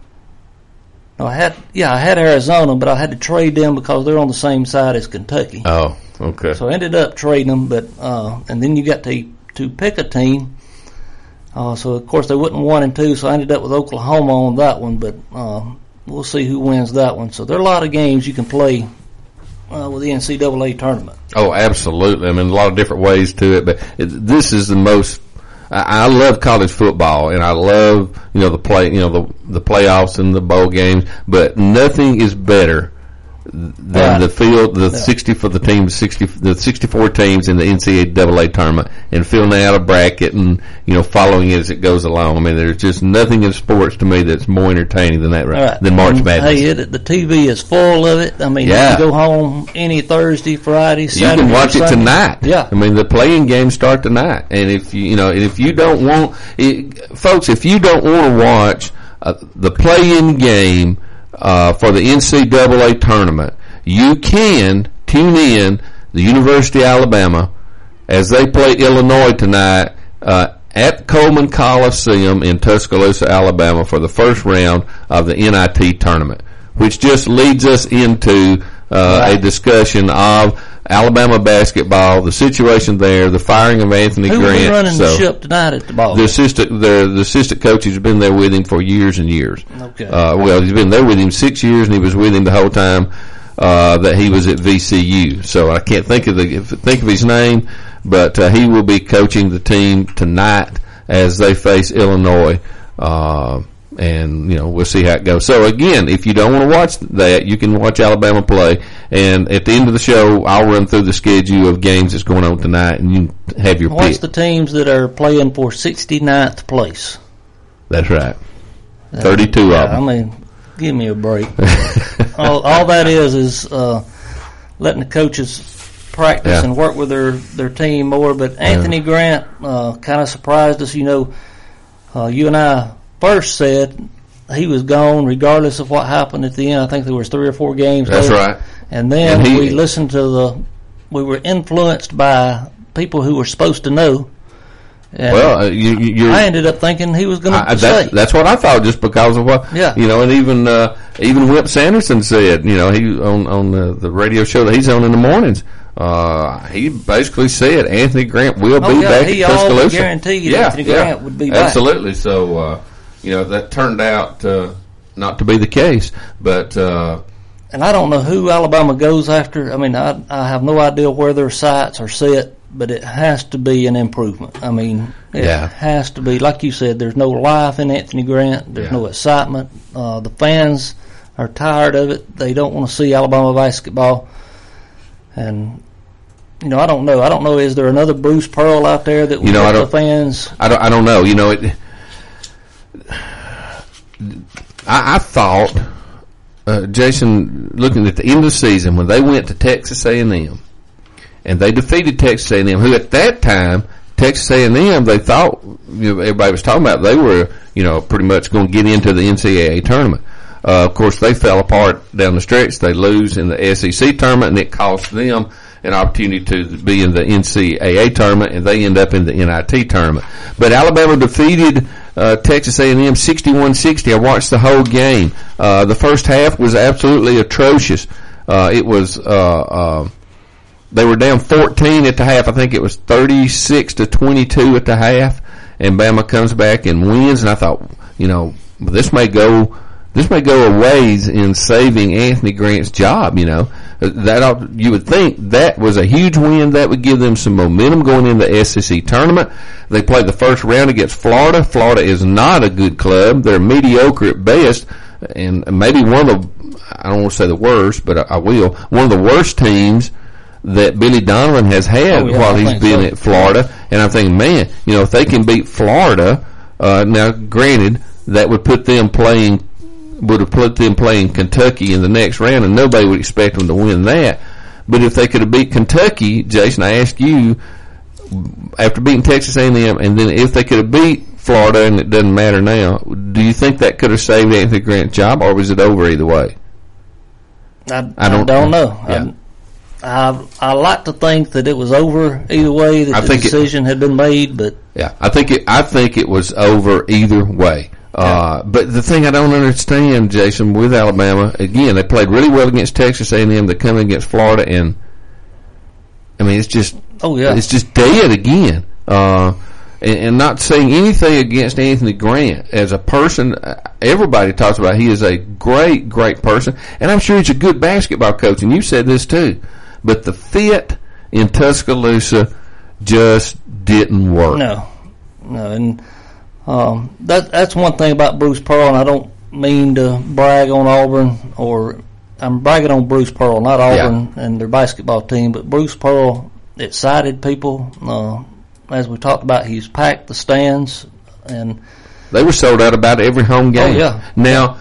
No, I had Arizona, but I had to trade them because they're on the same side as Kentucky. Oh, okay. So I ended up trading them, but and then you got to pick a team. So of course they wouldn't 1 and 2, so I ended up with Oklahoma on that one, but we'll see who wins that one. So there are a lot of games you can play with the NCAA tournament. Oh, absolutely. I mean, a lot of different ways to it, but this is the most. I love college football, and I love the the playoffs and the bowl games, but nothing is better than the field, the 60 for the teams, the 64 teams in the NCAA tournament, and filling out a bracket and following it as it goes along. I mean, there's just nothing in sports to me that's more entertaining than that, than March Madness. Hey, the TV is full of it. I mean, you can go home any Thursday, Friday, Saturday. You can watch it tonight. Yeah, I mean, the playing games start tonight, and if you don't want, folks, if you don't want to watch the play-in game for the NCAA tournament, you can tune in the University of Alabama as they play Illinois tonight at Coleman Coliseum in Tuscaloosa, Alabama for the first round of the NIT tournament, which just leads us into a discussion of Alabama basketball, the situation there, the firing of Anthony Grant. Who was running the ship tonight at the ball? The assistant coach has been there with him for years and years. Okay. Well, he's been there with him 6 years, and he was with him the whole time that he was at VCU. So I can't think of his name, but he will be coaching the team tonight as they face Illinois. And we'll see how it goes. So again, if you don't want to watch that, you can watch Alabama play. And at the end of the show, I'll run through the schedule of games that's going on tonight, and you can have your pick. What's the teams that are playing for 69th place? That's right. 32 of them. I mean, give me a break. all that is letting the coaches practice and work with their team more. But Anthony Grant kind of surprised us. You and I first said he was gone regardless of what happened at the end. I think there was 3 or 4 games. That's right. And then we listened to we were influenced by people who were supposed to know. And I ended up thinking he was going to say. That's what I thought, just because of what, and even Whip Sanderson said, he on the radio show that he's on in the mornings. He basically said Anthony Grant will be back at Tuscaloosa. He guaranteed Anthony Grant would be back. Absolutely. So, that turned out not to be the case, but. And I don't know who Alabama goes after. I mean, I have no idea where their sights are set, but it has to be an improvement. I mean, it has to be. Like you said, there's no life in Anthony Grant. There's no excitement. The fans are tired of it. They don't want to see Alabama basketball. And, I don't know. I don't know. Is there another Bruce Pearl out there that would get the fans? I don't know. I thought, Jason, looking at the end of the season when they went to Texas A&M and they defeated Texas A&M, who at that time, Texas A&M, they thought, everybody was talking about, they were, pretty much going to get into the NCAA tournament. Of course, they fell apart down the stretch. They lose in the SEC tournament, and it cost them an opportunity to be in the NCAA tournament, and they end up in the NIT tournament. But Alabama defeated Texas A&M 61-60. I watched the whole game. The first half was absolutely atrocious. It was they were down 14 at the half. I think it was 36-22 at the half, and Bama comes back and wins. And I thought, this may go a ways in saving Anthony Grant's job. That you would think that was a huge win. That would give them some momentum going into the SEC tournament. They played the first round against Florida. Florida is not a good club. They're mediocre at best, and maybe one of the, I don't want to say the worst, but I will, one of the worst teams that Billy Donovan has had while he's been at Florida. And I'm thinking, man, if they can beat Florida, now granted, that would have put them playing Kentucky in the next round, and nobody would expect them to win that. But if they could have beat Kentucky, Jason, I ask you, after beating Texas A&M, and then if they could have beat Florida, and it doesn't matter now, do you think that could have saved Anthony Grant's job, or was it over either way? I don't know. Yeah. I like to think that it was over either way, that the decision had been made, but yeah, I think it was over either way. But the thing I don't understand, Jason, with Alabama, again, they played really well against Texas A&M. They come against Florida, and I mean, it's just dead again. And not saying anything against Anthony Grant as a person. Everybody talks about he is a great, great person, and I'm sure he's a good basketball coach. And you said this too, but the fit in Tuscaloosa just didn't work. No, and that's one thing about Bruce Pearl, and I don't mean to brag on Auburn, or I'm bragging on Bruce Pearl, not Auburn and their basketball team, but Bruce Pearl excited people. As we talked about, he's packed the stands, and they were sold out about every home game. Oh, yeah. Now,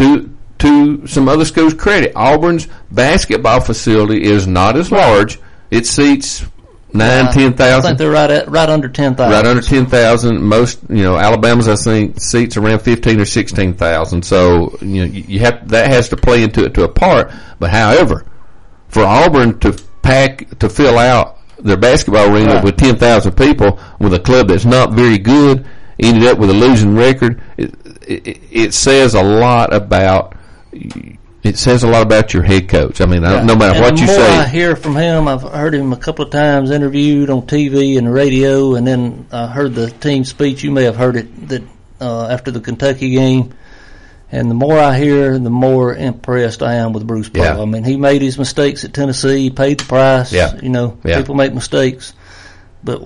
to some other schools' credit, Auburn's basketball facility is not as large. It seats 10,000. I think they're right under 10,000. Right under 10,000. Most, Alabama's, I think, seats around 15 or 16,000. So, you have, that has to play into it to a part. But however, for Auburn to fill out their basketball arena with 10,000 people with a club that's not very good, ended up with a losing record, it says a lot about your head coach. I mean, no matter what you say. The more I hear from him, I've heard him a couple of times interviewed on TV and the radio, and then I heard the team speech. You may have heard it that after the Kentucky game. And the more I hear, the more impressed I am with Bruce Pearl. Yeah. I mean, he made his mistakes at Tennessee. He paid the price. Yeah. People make mistakes. But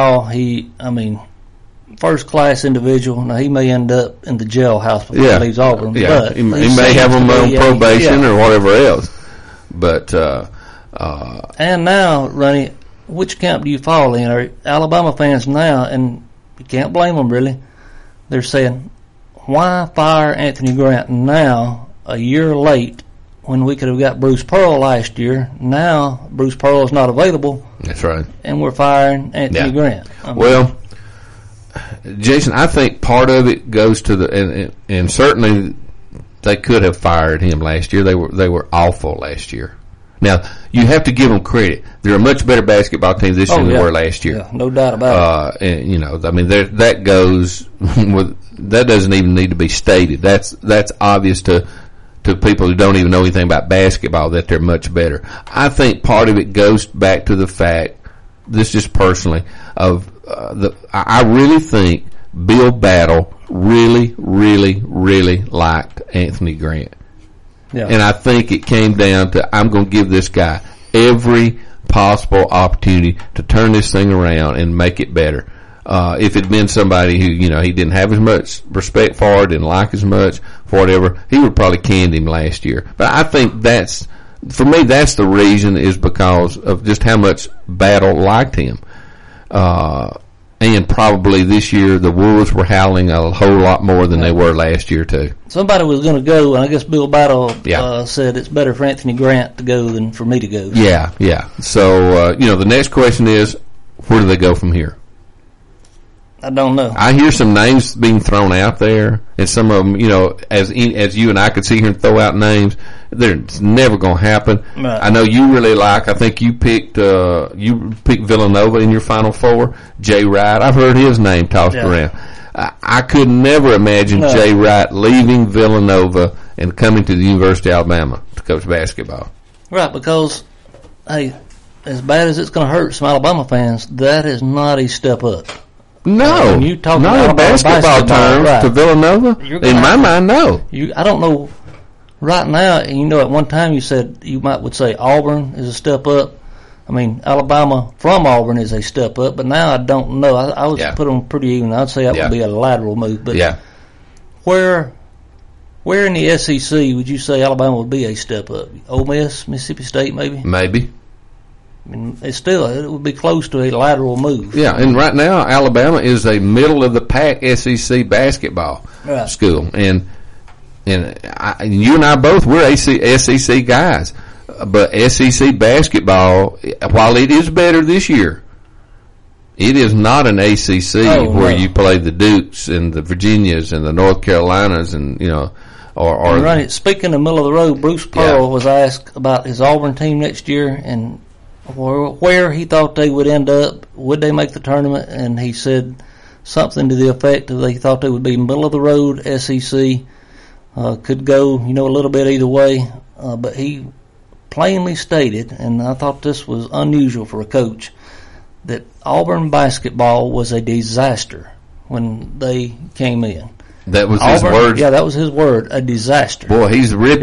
first-class individual. Now, he may end up in the jailhouse before he leaves Auburn. Yeah. But he may have him on probation or whatever else. But and now, Ronnie, which camp do you fall in? Are Alabama fans now, and you can't blame them, really, they're saying, why fire Anthony Grant now, a year late, when we could have got Bruce Pearl last year? Now Bruce Pearl is not available. That's right. And we're firing Anthony Grant. Well, Jason, I think part of it goes to and certainly they could have fired him last year. They were awful last year. Now, you have to give them credit. They're a much better basketball team this year than they were last year. Yeah, no doubt about it. And that goes with. That doesn't even need to be stated. That's obvious to people who don't even know anything about basketball that they're much better. I think part of it goes back to the fact, this just personally, I really think Bill Battle really, really, really liked Anthony Grant. Yeah. And I think it came down to, I'm going to give this guy every possible opportunity to turn this thing around and make it better. If it'd been somebody who, he didn't have as much respect for, didn't like as much, for whatever, he would probably canned him last year. But I think for me, that's the reason, is because of just how much Battle liked him. And probably this year the wolves were howling a whole lot more than they were last year too. Somebody was going to go, and I guess Bill Battle said it's better for Anthony Grant to go than for me to go. Yeah. So, the next question is, where do they go from here? I don't know. I hear some names being thrown out there, and some of them, as you and I could sit here and throw out names, it's never going to happen. Right. I know you really I think you picked Villanova in your Final Four. Jay Wright, I've heard his name tossed around. I could never imagine Jay Wright leaving Villanova and coming to the University of Alabama to coach basketball. Right, because, hey, as bad as it's going to hurt some Alabama fans, that is not a step up. No, when you talk not about in basketball terms right, to Villanova. In my mind, no. I don't know. Right now, at one time you said would say Auburn is a step up. I mean, Alabama from Auburn is a step up, but now I don't know. I would put them pretty even. I'd say that would be a lateral move. But where in the SEC would you say Alabama would be a step up? Ole Miss, Mississippi State, maybe? Maybe. I mean, it would be close to a lateral move. Yeah, and right now Alabama is a middle of the pack SEC basketball school, and you and I both we're SEC guys, but SEC basketball, while it is better this year, it is not an ACC where you play the Dukes and the Virginias and the North Carolinas and Right. Speaking of middle of the road, Bruce Pearl was asked about his Auburn team next year and where he thought they would end up, would they make the tournament, and he said something to the effect of they thought they would be middle of the road SEC, could go, a little bit either way, but he plainly stated, and I thought this was unusual for a coach, that Auburn basketball was a disaster when they came in. That was his word? Yeah, that was his word, a disaster. Boy, he's ripping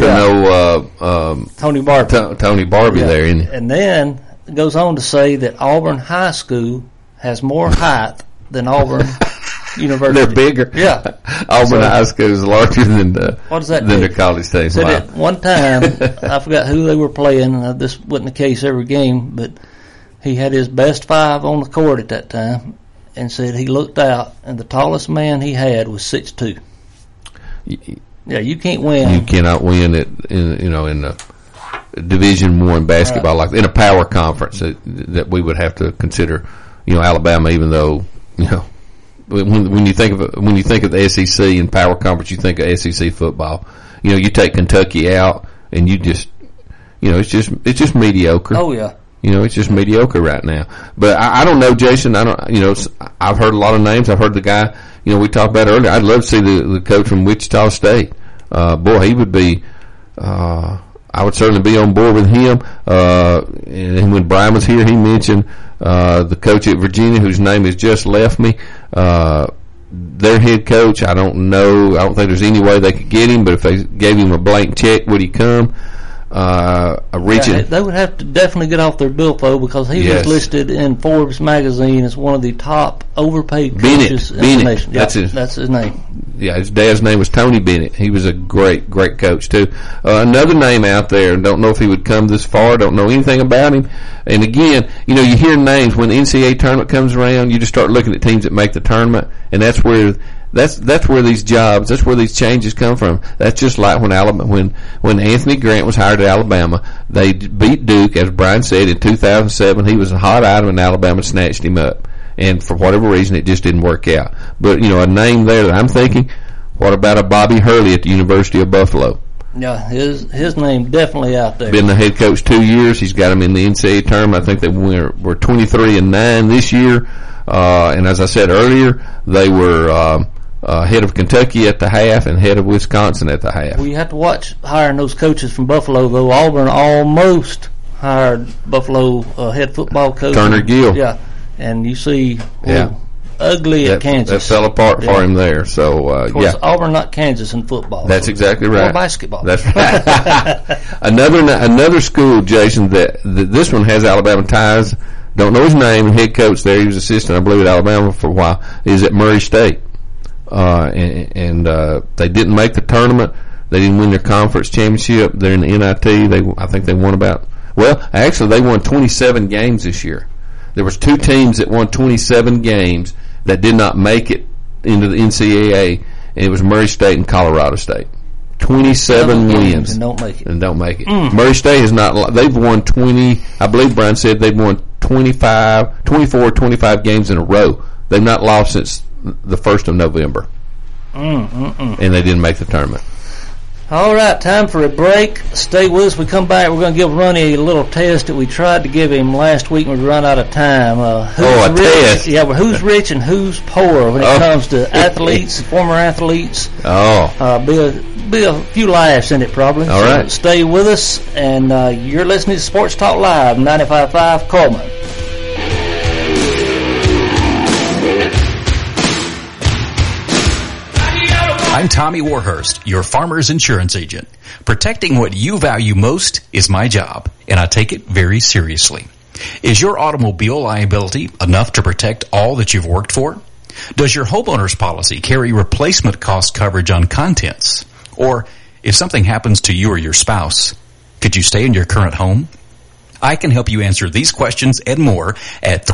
Tony Barbie. Tony Barbie there, isn't he? And then it goes on to say that Auburn High School has more height than Auburn University. They're bigger. Yeah. Auburn High School is larger than their College Station. Said at one time, I forgot who they were playing. This wasn't the case every game, but he had his best five on the court at that time, and said he looked out, and the tallest man he had was 6'2". Yeah, you can't win. You cannot win it in the Division I basketball, like in a power conference that we would have to consider. Alabama, even though when you think of the SEC and power conference, you think of SEC football. You take Kentucky out, and you just it's just mediocre. Oh yeah. It's just mediocre right now. But I don't know, Jason. I've heard a lot of names. I've heard the guy, we talked about earlier. I'd love to see the coach from Wichita State. Boy, he would be, I would certainly be on board with him. And when Brian was here, he mentioned, the coach at Virginia, whose name has just left me. Their head coach, I don't know. I don't think there's any way they could get him, but if they gave him a blank check, would he come? They would have to definitely get off their billfold because he was listed in Forbes magazine as one of the top overpaid coaches in the nation. That's his name. Yeah, his dad's name was Tony Bennett. He was a great coach too. Another name out there, don't know if he would come this far, don't know anything about him. And again, you hear names when the NCAA tournament comes around, you just start looking at teams that make the tournament, and that's where these jobs, that's where these changes come from. That's just like when Anthony Grant was hired at Alabama, they beat Duke, as Brian said, in 2007. He was a hot item, and Alabama snatched him up. And for whatever reason, it just didn't work out. But, a name there that I'm thinking, what about a Bobby Hurley at the University of Buffalo? Yeah, his name definitely out there. Been the head coach 2 years. He's got him in the NCAA tournament. I think they were 23-9 this year. And as I said earlier, they were head of Kentucky at the half and head of Wisconsin at the half. Well, you have to watch hiring those coaches from Buffalo, though. Auburn almost hired Buffalo head football coach Turner Gill. Yeah, and you see ugly at Kansas. That fell apart for him there. So of course, Auburn not Kansas in football. That's exactly right. Or basketball. That's right. another school, Jason, that this one has Alabama ties. Don't know his name. Head coach there, he was assistant, I believe, at Alabama for a while. Is at Murray State. And they didn't make the tournament. They didn't win their conference championship. They're in the NIT. I think they won they won 27 games this year. There was two teams that won 27 games that did not make it into the NCAA, and it was Murray State and Colorado State. 27 wins and don't make it. Murray State has not. They've won 20. I believe Brian said they've won 25 games in a row They've not lost since the 1st of November. And they didn't make the tournament. All right, time for a break. Stay with us. We come back, we're going to give Ronnie a little test that we tried to give him last week when we run out of time. Test? Yeah, but who's rich and who's poor when it comes to athletes, former athletes. Be a few laughs in it probably. All right. Stay with us, and you're listening to Sports Talk Live, 95.5 Coleman. I'm Tommy Warhurst, your farmer's insurance agent. Protecting what you value most is my job, and I take it very seriously. Is your automobile liability enough to protect all that you've worked for? Does your homeowner's policy carry replacement cost coverage on contents? Or if something happens to you or your spouse, could you stay in your current home? I can help you answer these questions and more at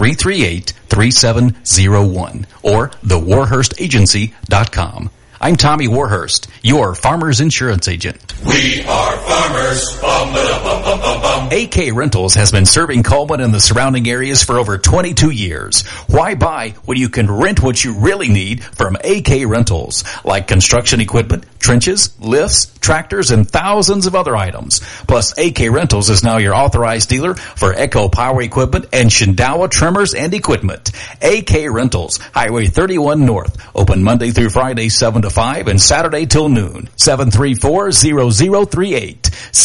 338-3701 or thewarhurstagency.com. I'm Tommy Warhurst, your farmer's insurance agent. We are farmers. Bum, ba, bum, bum, bum, bum. AK Rentals has been serving Coleman and the surrounding areas for over 22 years. Why buy when you can rent what you really need from AK Rentals, like construction equipment, trenches, lifts, tractors, and thousands of other items. Plus, AK Rentals is now your authorized dealer for Echo Power Equipment and Shindawa Trimmers and Equipment. AK Rentals, Highway 31 North, open Monday through Friday 7 to 5 and Saturday till noon. 734-0038.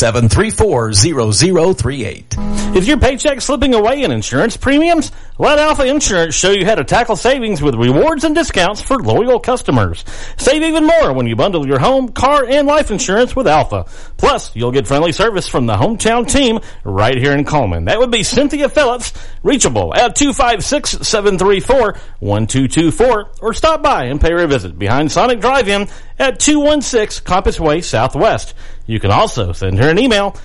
734-0038. Is your paycheck slipping away in insurance premiums? Let Alpha Insurance show you how to tackle savings with rewards and discounts for loyal customers. Save even more when you bundle your home, car, and life insurance with Alpha. Plus, you'll get friendly service from the hometown team right here in Coleman. That would be Cynthia Phillips, reachable at 256-734-1224, or stop by and pay her a visit behind Sonic Drive-In at 216 Compass Way Southwest. You can also send her an email,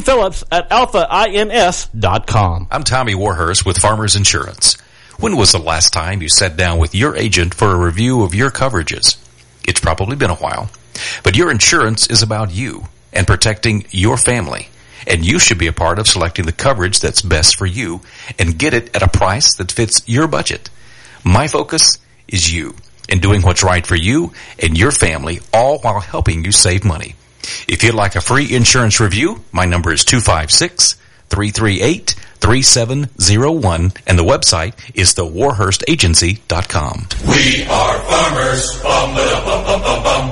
cphillips@alphains.com. I'm Tommy Warhurst with Farmers Insurance. When was the last time you sat down with your agent for a review of your coverages? It's probably been a while. But your insurance is about you and protecting your family. And you should be a part of selecting the coverage that's best for you and get it at a price that fits your budget. My focus is you and doing what's right for you and your family, all while helping you save money. If you'd like a free insurance review, my number is 256-338-3701, and the website is thewarhurstagency.com. We are farmers. Bum, ba, bum, bum, bum, bum.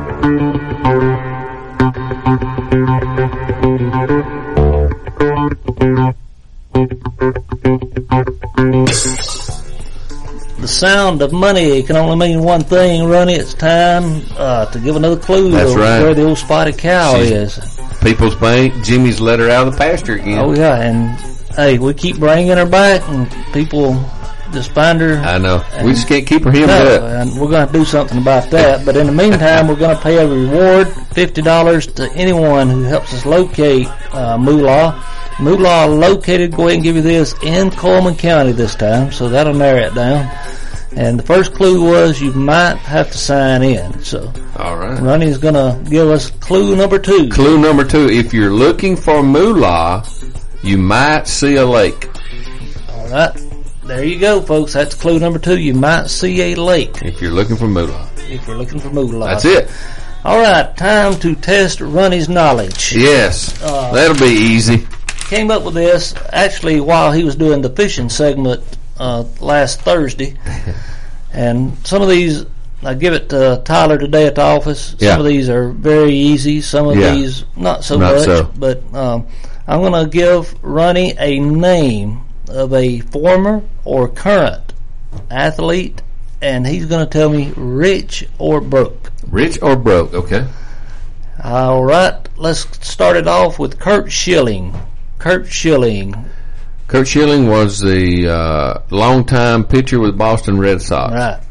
The sound of money can only mean one thing, Ronnie. It's time to give another clue That's right. where the old spotted cow is. People's Bank. Jimmy's let her out of the pasture again. Oh, yeah, and hey, we keep bringing her back, and people just find her. I know. We just can't keep her hemmed up. And we're going to do something about that. But in the meantime, we're going to pay a reward, $50 to anyone who helps us locate Moolah. Moolah located, go ahead and give you this, in Coleman County this time, so that'll narrow it down. And the first clue was you might have to sign in. So, all right. Ronnie's going to give us clue number 2. Clue number 2. If you're looking for Moolah, you might see a lake. All right. There you go, folks. That's clue number 2. You might see a lake. If you're looking for Moolah. If you're looking for Moolah. That's it. All right. Time to test Ronnie's knowledge. Yes. That'll be easy. Came up with this actually while he was doing the fishing segment last Thursday. And some of these, I give it to Tyler today at the office. Some of these are very easy. Some of these not so much. But I'm going to give Ronnie a name of a former or current athlete, and he's going to tell me rich or broke. Rich or broke, okay. All right, let's start it off with Curt Schilling. Curt Schilling. Curt Schilling was the longtime pitcher with Boston Red Sox. Right.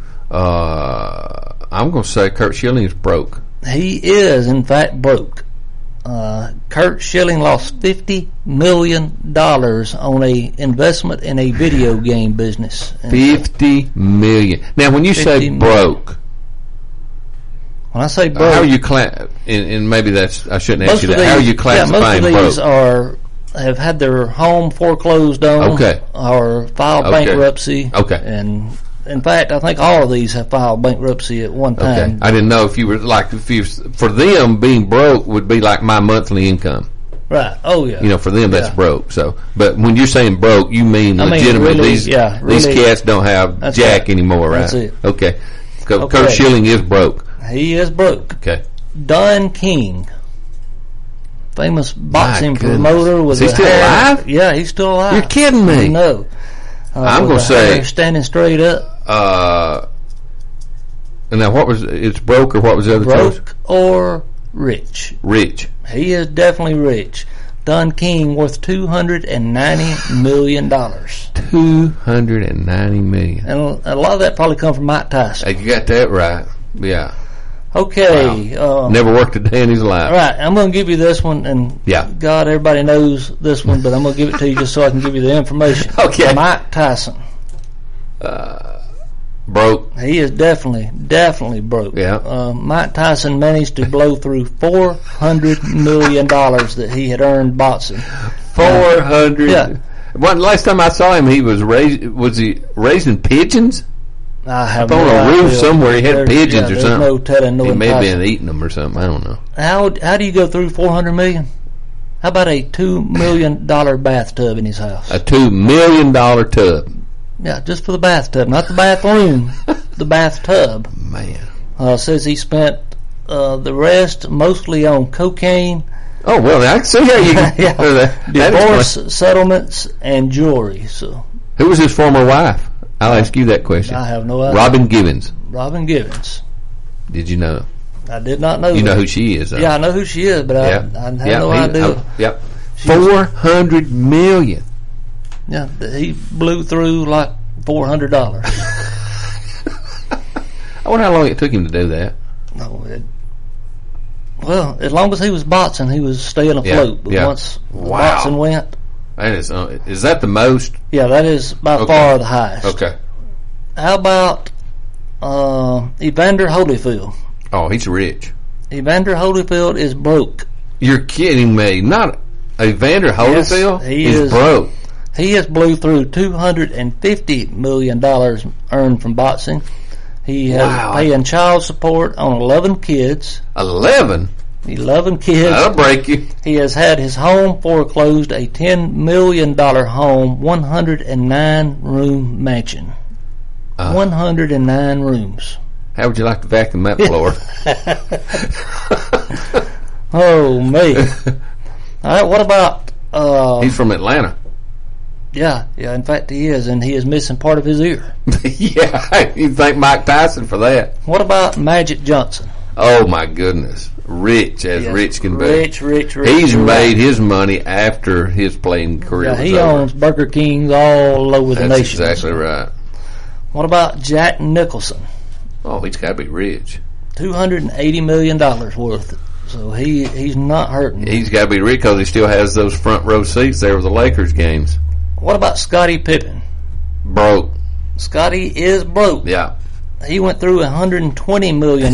I'm going to say Curt Schilling is broke. He is, in fact, broke. Curt Schilling lost $50 million on a investment in a video game business. $50 million. Now, when you say broke, when I say broke, how are you and maybe that's I shouldn't ask you that. How are you classifying broke? Most of these have had their home foreclosed on, or filed bankruptcy, and In fact, I think all of these have filed bankruptcy at one time. Okay. I didn't know if you were for them being broke would be like my monthly income. Right. Oh yeah. You know, for them that's broke. So, but when you're saying broke, you mean legitimate. Really, these cats don't have jack anymore, right? That's it. Okay. Curt Schilling is broke. He is broke. Okay. Don King, famous boxing promoter, was he still alive? Yeah, he's still alive. You're kidding me? No. I'm going to say standing straight up. And now it's broke or what was the other choice? Broke or rich? Rich. He is definitely rich. Don King worth $290 million. $290 million. And a lot of that probably come from Mike Tyson. Hey, you got that right. Yeah. Okay. Wow. Never worked a day in his life. All right, I'm going to give you this one, and God, everybody knows this one, but I'm going to give it to you just so I can give you the information. Okay. Mike Tyson. Broke. He is definitely broke. Yeah. Mike Tyson managed to blow through $400 million that he had earned boxing. 400. Yeah. Last time I saw him, he was raising pigeons? I have on a roof somewhere. He had pigeons or something. No telling. No, he may have been eating them or something. I don't know. How do you go through $400 million? How about a $2 million bathtub in his house? A $2 million tub. Yeah, just for the bathtub, not the bathroom, the bathtub. Man. Says he spent the rest mostly on cocaine. Oh, well, I can see how you can. Divorce, settlements, and jewelry. So, who was his former wife? I'll ask you that question. I have no idea. Robin Givens. Robin Givens. Did you know? I did not know. You know who she is, though. Yeah, I know who she is, but I have no idea. Yep. $400 million. Yeah, he blew through like $400. I wonder how long it took him to do that. Well, as long as he was boxing, he was staying afloat. But once boxing went, that is that the most? Yeah, that is by far the highest. Okay. How about Evander Holyfield? Oh, he's rich. Evander Holyfield is broke. You're kidding me? Not Evander Holyfield? Yes, he is broke. He has blew through $250 million earned from boxing. He has paying child support on 11 kids. 11 kids? That'll break you. He has had his home foreclosed, a $10 million home, 109-room mansion. 109 rooms. How would you like to vacuum that floor? Oh, me. All right, what about... he's from Atlanta. Yeah, in fact he is, and he is missing part of his ear. Yeah, you thank Mike Tyson for that. What about Magic Johnson? Oh my goodness, rich as rich can be. Rich. He's made his money after his playing career. Yeah, he owns Burger Kings all over the nation. That's exactly right. What about Jack Nicholson? Oh, he's got to be rich. $280 million worth. So he's not hurting. He's got to be rich because he still has those front row seats there with the Lakers games. What about Scottie Pippen? Broke. Scottie is broke. Yeah. He went through $120 million.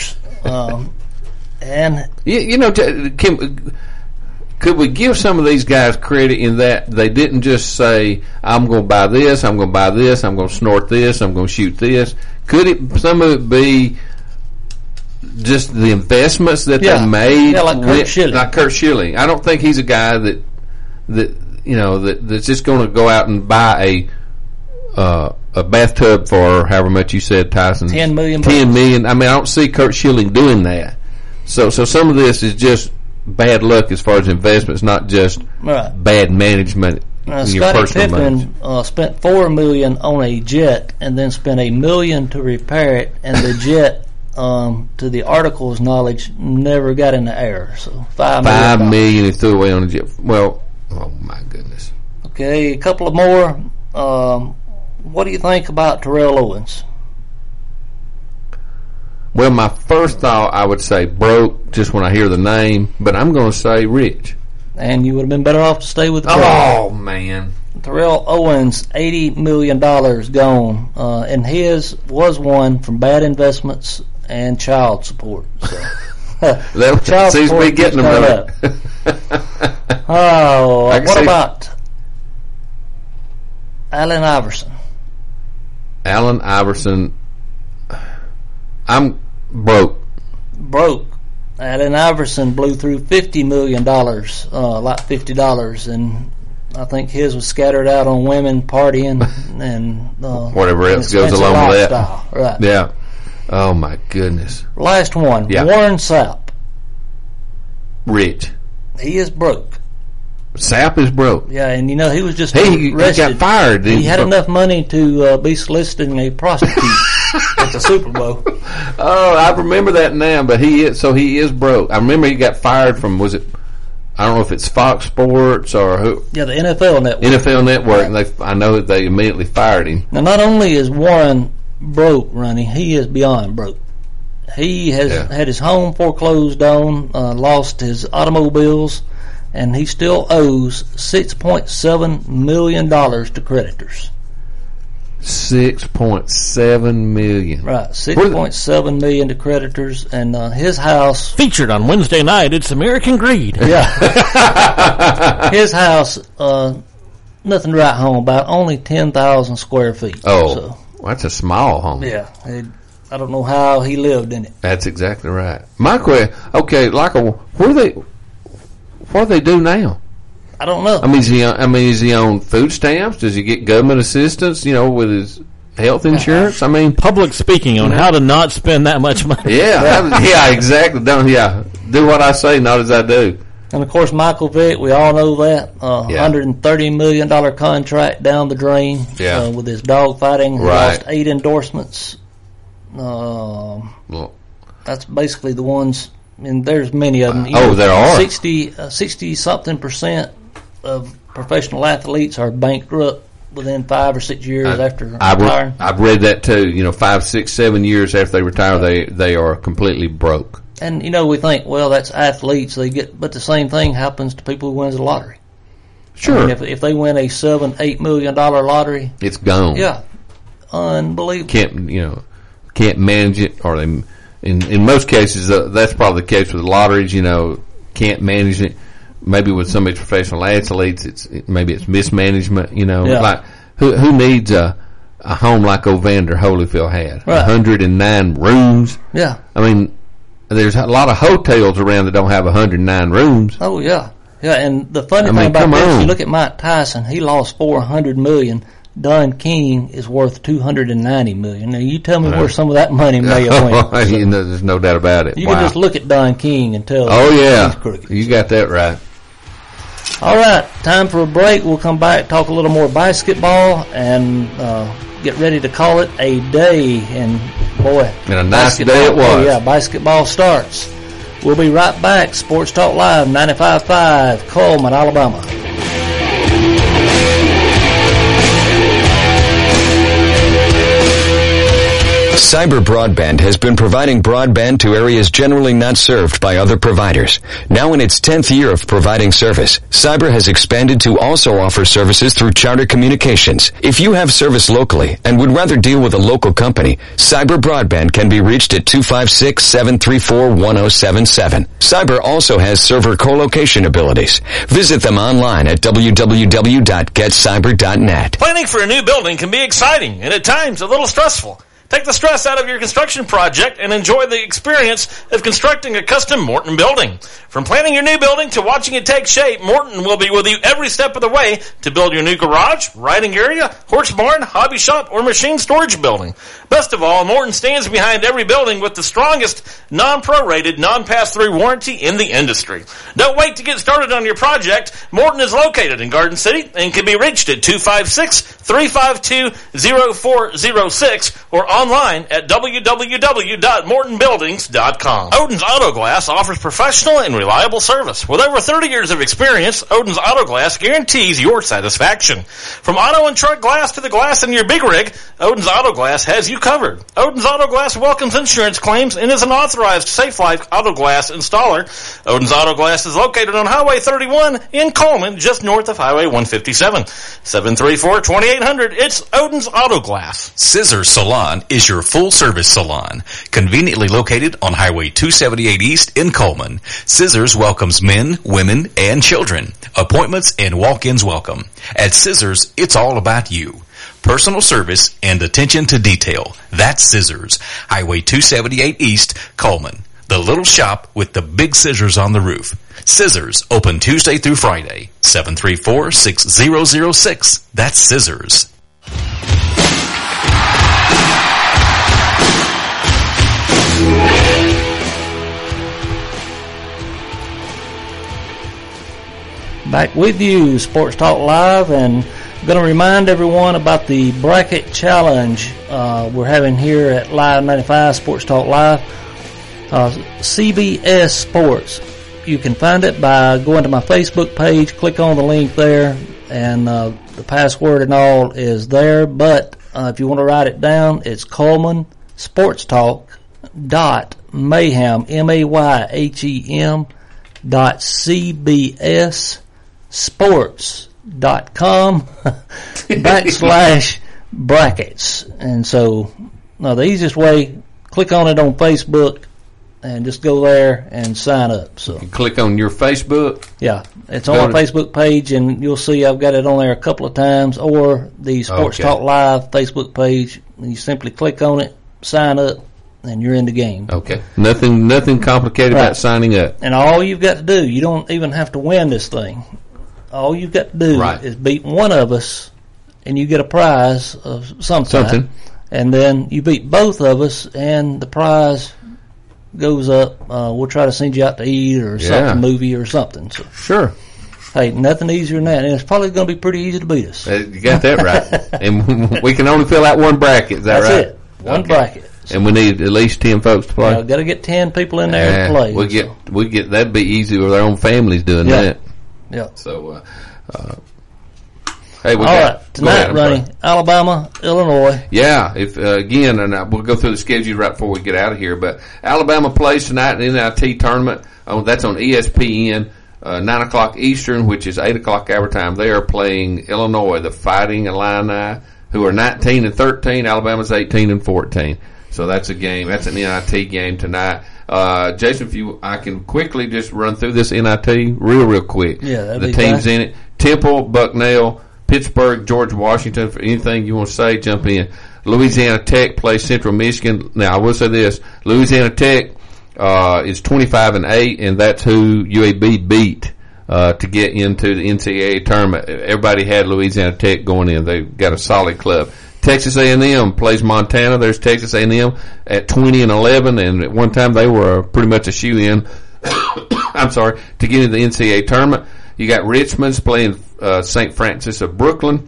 And you know, could we give some of these guys credit in that they didn't just say, I'm going to buy this, I'm going to buy this, I'm going to snort this, I'm going to shoot this? Could some of it be just the investments that they made? Yeah, like Curt Schilling. Like Curt Schilling. I don't think he's a guy that that's just going to go out and buy a bathtub for however much you said, Tyson. $10 million. $10 million. I mean, I don't see Curt Schilling doing that. So some of this is just bad luck as far as investments, not just bad management. Scottie Pippen spent $4 million on a jet and then spent $1 million to repair it, and the jet, to the article's knowledge, never got in the air. So $5 million he threw away on a jet. Well, oh my goodness. Okay, a couple of more. What do you think about Terrell Owens? Well, my first thought, I would say broke just when I hear the name, but I'm going to say rich. And you would have been better off to stay with the Oh, man. Terrell Owens, $80 million gone, and his was one from bad investments and child support. So. That seems to be getting them up. What about Allen Iverson? Allen Iverson. I'm broke. Allen Iverson blew through $50 million, like $50, and I think his was scattered out on women partying and whatever else goes along with that. Right. Yeah. Oh my goodness. Last one. Yeah. Warren Sapp. Rich. He is broke. Sapp is broke. Yeah, and he was just he arrested. Got fired. He had enough money to be soliciting a prostitute at the Super Bowl. Oh, I remember that now. But he is broke. I remember he got fired from, was it? I don't know if it's Fox Sports or who. Yeah, the NFL Network. NFL Network. And I know that they immediately fired him. Now, not only is Warren broke, Ronnie, he is beyond broke. He has had his home foreclosed on, lost his automobiles, and he still owes $6.7 million to creditors. $6.7 million. Right, $6.7 million to creditors, and his house featured on Wednesday night. It's American Greed. Yeah, his house, nothing to write home about. Only 10,000 square feet. Oh, so, well, that's a small home. Yeah, I don't know how he lived in it. That's exactly right. My question, okay, what do they do now? I don't know. I mean, is he on food stamps? Does he get government assistance? With his health insurance. I mean, public speaking on how to not spend that much money. Yeah, exactly. Do what I say, not as I do. And of course, Michael Vick, we all know that $130 million contract down the drain. With his dog fighting, he lost 8 endorsements. That's basically the ones. And there's many of them. There are 60-something% of professional athletes are bankrupt within 5 or 6 years after retiring. I've read that too. 5, 6, 7 years after they retire, they are completely broke. And we think, well, that's athletes. But the same thing happens to people who wins the lottery. Sure. I mean, if they win a $7-8 million lottery, it's gone. Yeah, unbelievable. Can't manage it, or they. In most cases, that's probably the case with the lotteries. Can't manage it. Maybe with some of these professional athletes, maybe it's mismanagement. Like who needs a home like Evander Holyfield had? Right. 109 rooms. Yeah. I mean, there's a lot of hotels around that don't have 109 rooms. Oh yeah, yeah. And the funny thing about this, you look at Mike Tyson. He lost $400 million. Don King is worth $290 million. Now, you tell me where some of that money may have went. There's no doubt about it. You can just look at Don King and tell. Oh, yeah. You got that right. All right. Time for a break. We'll come back, talk a little more basketball, and get ready to call it a day. And, boy. And a nice day it was. Oh, yeah. Basketball starts. We'll be right back. Sports Talk Live, 95.5, Coleman, Alabama. Cyber Broadband has been providing broadband to areas generally not served by other providers. Now in its 10th year of providing service, Cyber has expanded to also offer services through Charter Communications. If you have service locally and would rather deal with a local company, Cyber Broadband can be reached at 256-734-1077. Cyber also has server co-location abilities. Visit them online at www.getcyber.net. Planning for a new building can be exciting and at times a little stressful. Take the stress out of your construction project and enjoy the experience of constructing a custom Morton building. From planning your new building to watching it take shape, Morton will be with you every step of the way to build your new garage, riding area, horse barn, hobby shop, or machine storage building. Best of all, Morton stands behind every building with the strongest non-prorated, non-pass-through warranty in the industry. Don't wait to get started on your project. Morton is located in Garden City and can be reached at 256-352-0406 or online at www.mortonbuildings.com. Odin's Auto Glass offers professional and reliable service. With over 30 years of experience, Odin's Auto Glass guarantees your satisfaction. From auto and truck glass to the glass in your big rig, Odin's Auto Glass has you covered. Odin's Auto Glass welcomes insurance claims and is an authorized Safe Life Auto Glass installer. Odin's Auto Glass is located on Highway 31 in Coleman, just north of Highway 157. 734-2800. It's Odin's Auto Glass. Scissors Salon is your full-service salon, conveniently located on Highway 278 East in Coleman. Scissors welcomes men, women, and children. Appointments and walk-ins welcome. At Scissors, it's all about you. personal service, and attention to detail. That's Scissors. Highway 278 East, Coleman. The little shop with the big scissors on the roof. Scissors, open Tuesday through Friday, 734-6006. That's Scissors. Back with you, Sports Talk Live, and I'm going to remind everyone about the bracket challenge we're having here at Live 95 Sports Talk Live. CBS Sports. You can find it by going to my Facebook page, click on the link there, and the password and all is there. But if you want to write it down, it's Coleman Sports Talk .mayhem MAYHEM .CBS sports.com /brackets. And so the easiest way, click on it on Facebook and just go there and sign up. So you click on your Facebook? Yeah, it's on my Facebook page, and you'll see I've got it on there a couple of times, or the Sports Talk Live Facebook page. You simply click on it, sign up, and you're in the game. Okay. Nothing complicated about signing up. And all you've got to do, you don't even have to win this thing. All you've got to do is beat one of us, and you get a prize of something. And then you beat both of us, and the prize goes up. We'll try to send you out to eat or something, movie or something. So, sure. Hey, nothing easier than that. And it's probably going to be pretty easy to beat us. You got that right. And we can only fill out one bracket. Is that right? That's it. One bracket. And we need at least 10 folks to play. Got to get 10 people in there to play. We get that'd be easy with our own families doing that. Yeah. So, hey, all right. Tonight, Ronnie, Alabama, Illinois. Yeah. If again, and we'll go through the schedule right before we get out of here. But Alabama plays tonight in the NIT tournament. That's on ESPN, 9:00 Eastern, which is 8:00 our time. They are playing Illinois, the Fighting Illini, who are 19-13. Alabama's 18-14. So that's a game. That's an NIT game tonight. Jason, I can quickly just run through this NIT real quick. Yeah, the teams in it: Temple, Bucknell, Pittsburgh, George Washington. For anything you want to say, jump in. Louisiana Tech plays Central Michigan. Now I will say this: Louisiana Tech is 25-8, and that's who UAB beat to get into the NCAA tournament. Everybody had Louisiana Tech going in. They've got a solid club. Texas A&M plays Montana. There's Texas A&M at 20-11, and at one time they were pretty much a shoe-in. I'm sorry, to get into the NCAA tournament. You got Richmond's playing St. Francis of Brooklyn.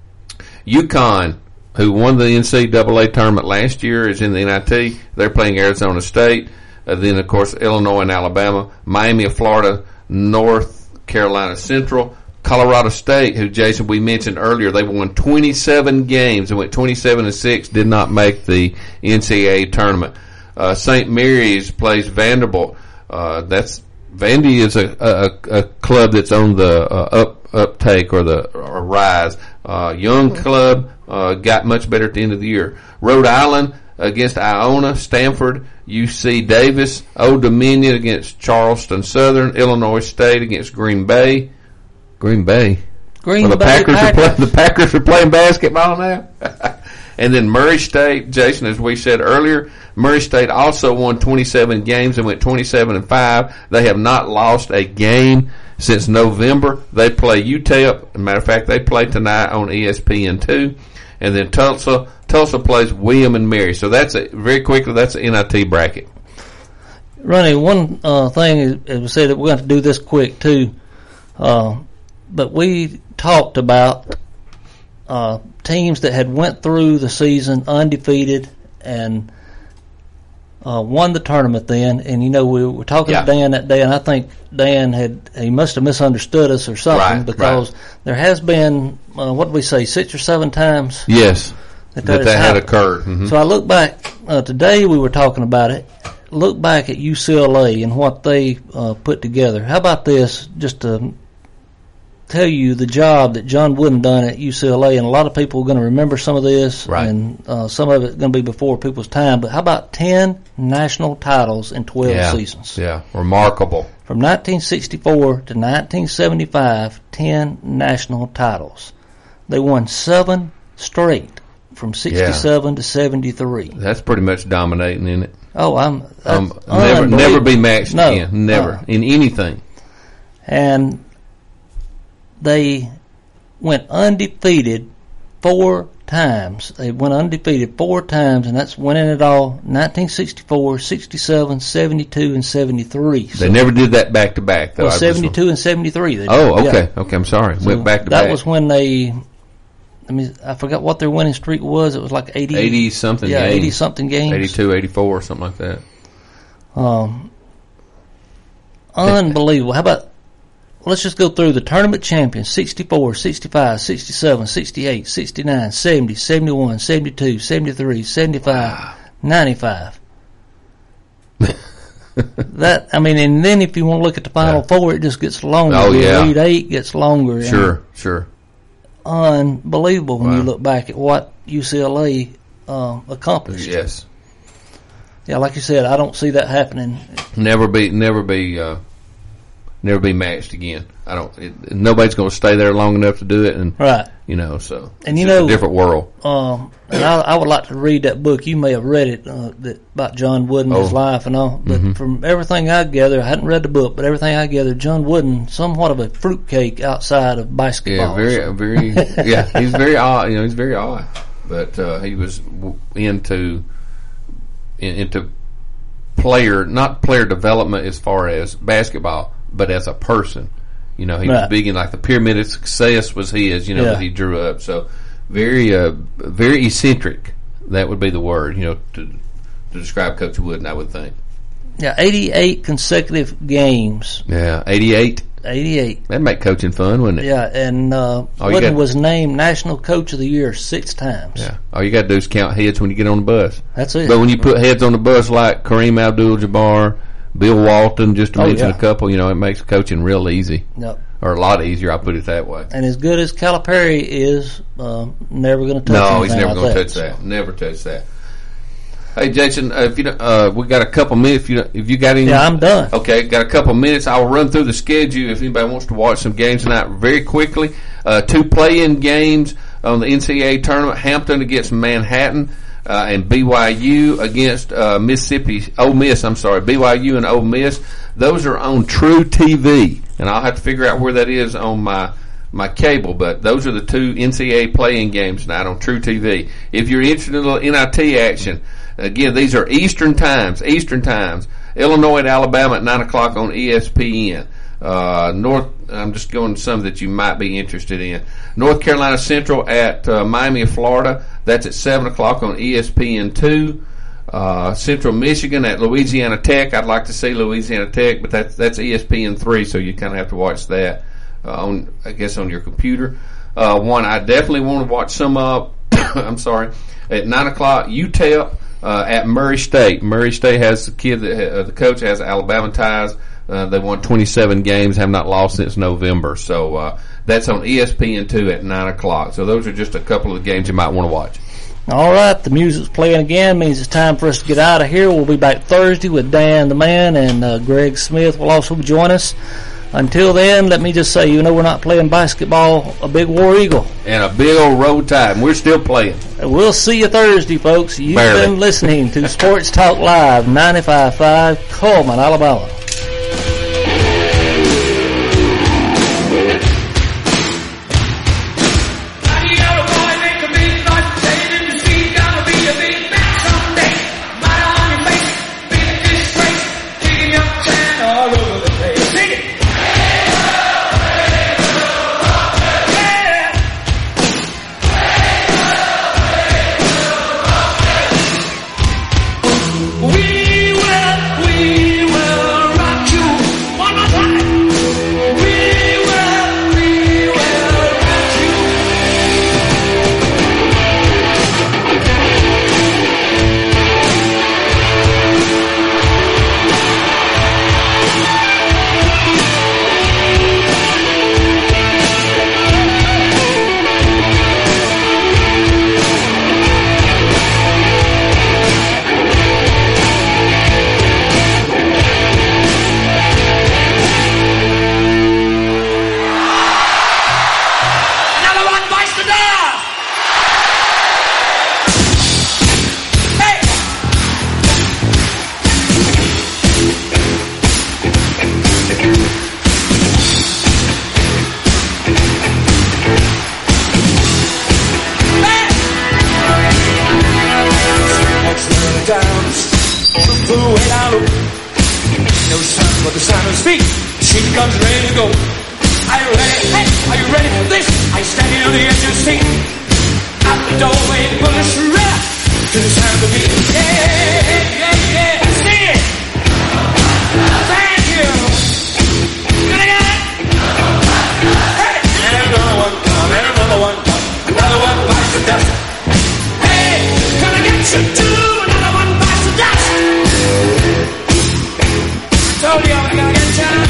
UConn, who won the NCAA tournament last year, is in the NIT. They're playing Arizona State. Then, of course, Illinois and Alabama. Miami of Florida, North Carolina Central. Colorado State, who, Jason, we mentioned earlier, they won 27 games and went 27-6, did not make the NCAA tournament. St. Mary's plays Vanderbilt. Vandy is a club that's on the uptake or rise. Young club got much better at the end of the year. Rhode Island against Iona, Stanford, UC Davis, Old Dominion against Charleston Southern, Illinois State against Green Bay. The Packers are playing basketball now. And then Murray State, Jason, as we said earlier, Murray State also won 27 games and went 27-5. They have not lost a game since November. They play UTEP. As a matter of fact, they play tonight on ESPN2. And then Tulsa plays William and Mary. So that's very quickly, that's an NIT bracket. Ronnie, one thing is we said that we're going to do this quick too. But we talked about teams that had went through the season undefeated and won the tournament then. And, we were talking to Dan that day, and I think Dan he must have misunderstood us or something because there has been, what did we say, 6 or 7 times? Yes, that had occurred. Mm-hmm. So I look back, today we were talking about it. Look back at UCLA and what they put together. How about this, just to tell you the job that John Wooden done at UCLA, and a lot of people are going to remember some of this, and some of it's going to be before people's time, but how about 10 national titles in 12 seasons? Yeah, remarkable. From 1964 to 1975, 10 national titles. They won 7 straight from 67 to 73. That's pretty much dominating, isn't it? Oh, never be matched again. Never in anything. And they went undefeated 4 times. They went undefeated 4 times, and that's winning it all: 1964, 67, 72, and 73. So they never did that back to back, though. Well, 72 and 73. They did. Oh, okay, okay. I'm sorry. Went back to back. That was when they. I forgot what their winning streak was. It was like 80 something. Yeah, games. 80 something games. 82, 84, something like that. Unbelievable. How about? Let's just go through the tournament champions: 64, 65, 67, 68, 69, 70, 71, 72, 73, 75, 95. And then if you want to look at the Final Four, it just gets longer. Oh, yeah. The Elite Eight gets longer. Sure. Unbelievable when you look back at what UCLA accomplished. Yes. Yeah, like you said, I don't see that happening. Never be matched again. Nobody's going to stay there long enough to do it, and right. So and it's a different world. And I would like to read that book. You may have read it about John Wooden, his life and all. But from everything I gather, I hadn't read the book, but everything I gather, John Wooden, somewhat of a fruitcake outside of basketball. Yeah, very. Yeah, he's very odd. He's very odd. But he was into not player development as far as basketball, but as a person. He was big in the pyramid of success was his, that he drew up. So very eccentric. That would be the word, to describe Coach Wooden, I would think. Yeah, 88 consecutive games. Yeah, 88. 88. That'd make coaching fun, wouldn't it? Yeah, and Wooden was named National Coach of the Year 6 times. Yeah. All you got to do is count heads when you get on the bus. That's it. But when you put heads on the bus like Kareem Abdul-Jabbar, Bill Walton, just to mention a couple, it makes coaching real easy. Yep. Or a lot easier, I'll put it that way. And as good as Calipari is, never going to touch No, he's never going to touch that. Never touch that. Hey, Jason, if we got a couple minutes. If you got any, I'm done. Okay, got a couple minutes. I'll run through the schedule. If anybody wants to watch some games tonight, very quickly. 2 play-in games on the NCAA tournament: Hampton against Manhattan, and BYU against Ole Miss. BYU and Ole Miss. Those are on True TV, and I'll have to figure out where that is on my cable, but those are the 2 NCAA play-in games tonight on True TV. If you're interested in a little NIT action, again, these are Eastern times. Illinois and Alabama at 9 o'clock on ESPN. I'm just going to some that you might be interested in. North Carolina Central at Miami of Florida. That's at 7 o'clock on ESPN2. Central Michigan at Louisiana Tech. I'd like to see Louisiana Tech, but that's ESPN3, so you kind of have to watch that on your computer. One I definitely want to watch some of. At 9 o'clock, UTEP at Murray State. Murray State has the kid that the coach has Alabama ties. They won 27 games, have not lost since November. So that's on ESPN2 at 9 o'clock. So those are just a couple of the games you might want to watch. All right, the music's playing again. Means it's time for us to get out of here. We'll be back Thursday with Dan the Man, and Greg Smith will also join us. Until then, let me just say, we're not playing basketball, a big War Eagle. And a big old Road Tide, and we're still playing. We'll see you Thursday, folks. You've been listening to Sports Talk Live, 95.5, Coleman, Alabama. We will feet. Machine gun's ready to go. Are you ready? Hey, are you ready for this? I'm standing on the edge of the seat. Out the doorway, bullets red to the sound of the beat. Yeah, yeah, yeah. Sing it. Thank you. Gonna get it? Hey, and another one, and another one. Another one bites the dust. Hey, gonna get you too. Another one bites the dust. Told you I'm gonna get you.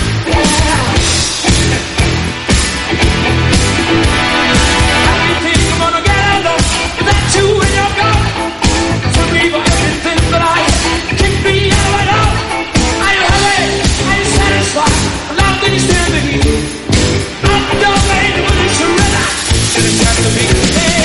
How do you think I'm gonna get along without you in your gun? Some people everything that I kick me out at all. Are you happy? Are you satisfied? Allow me to stand the heat. I'm the doorway to the surrender. To the sound of the beat.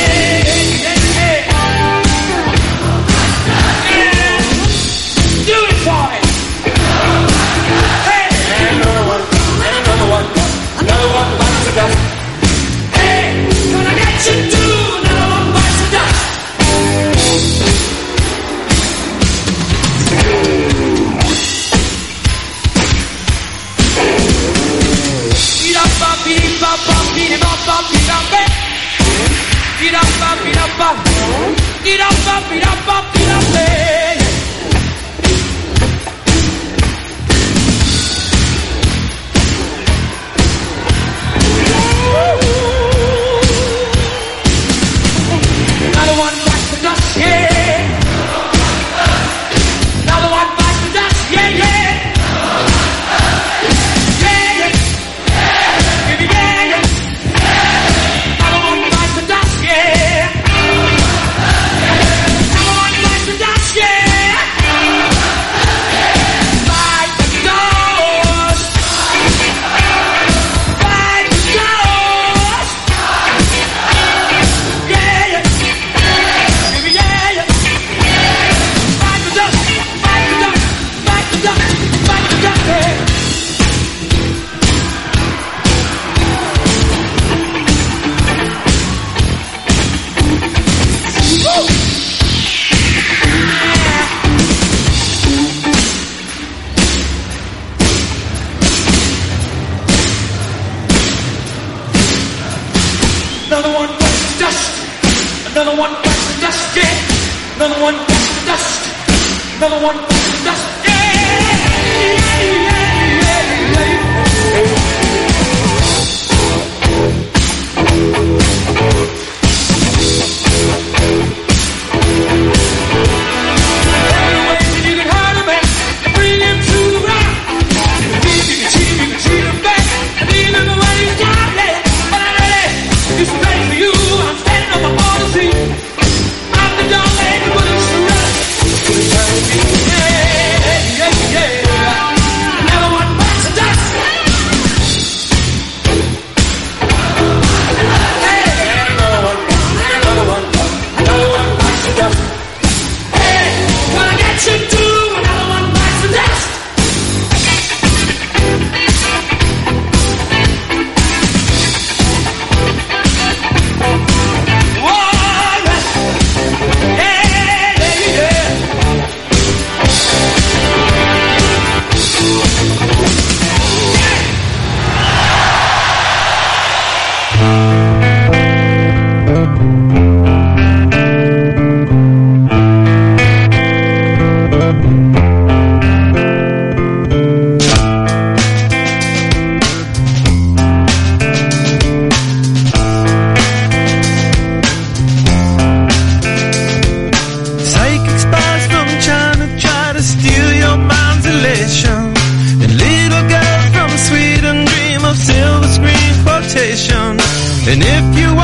Another one bites the dust, yeah. Another one bites the dust. Another one bites the dust, yeah. You can hurt a man and bring him to the ground. You can cheat him back and leave him when he's down, yeah. But I'm ready, it's ready for you. I'm standing on my own seat. I'm the dumb man who wouldn't surrender. Another one bites the dust. Hey, another one bites the dust. Hey, gonna get you too. Another one bites the dust. Psychic spies from China try to steal your mind's elation. And little girls from Sweden dream of silver screen quotations. And if you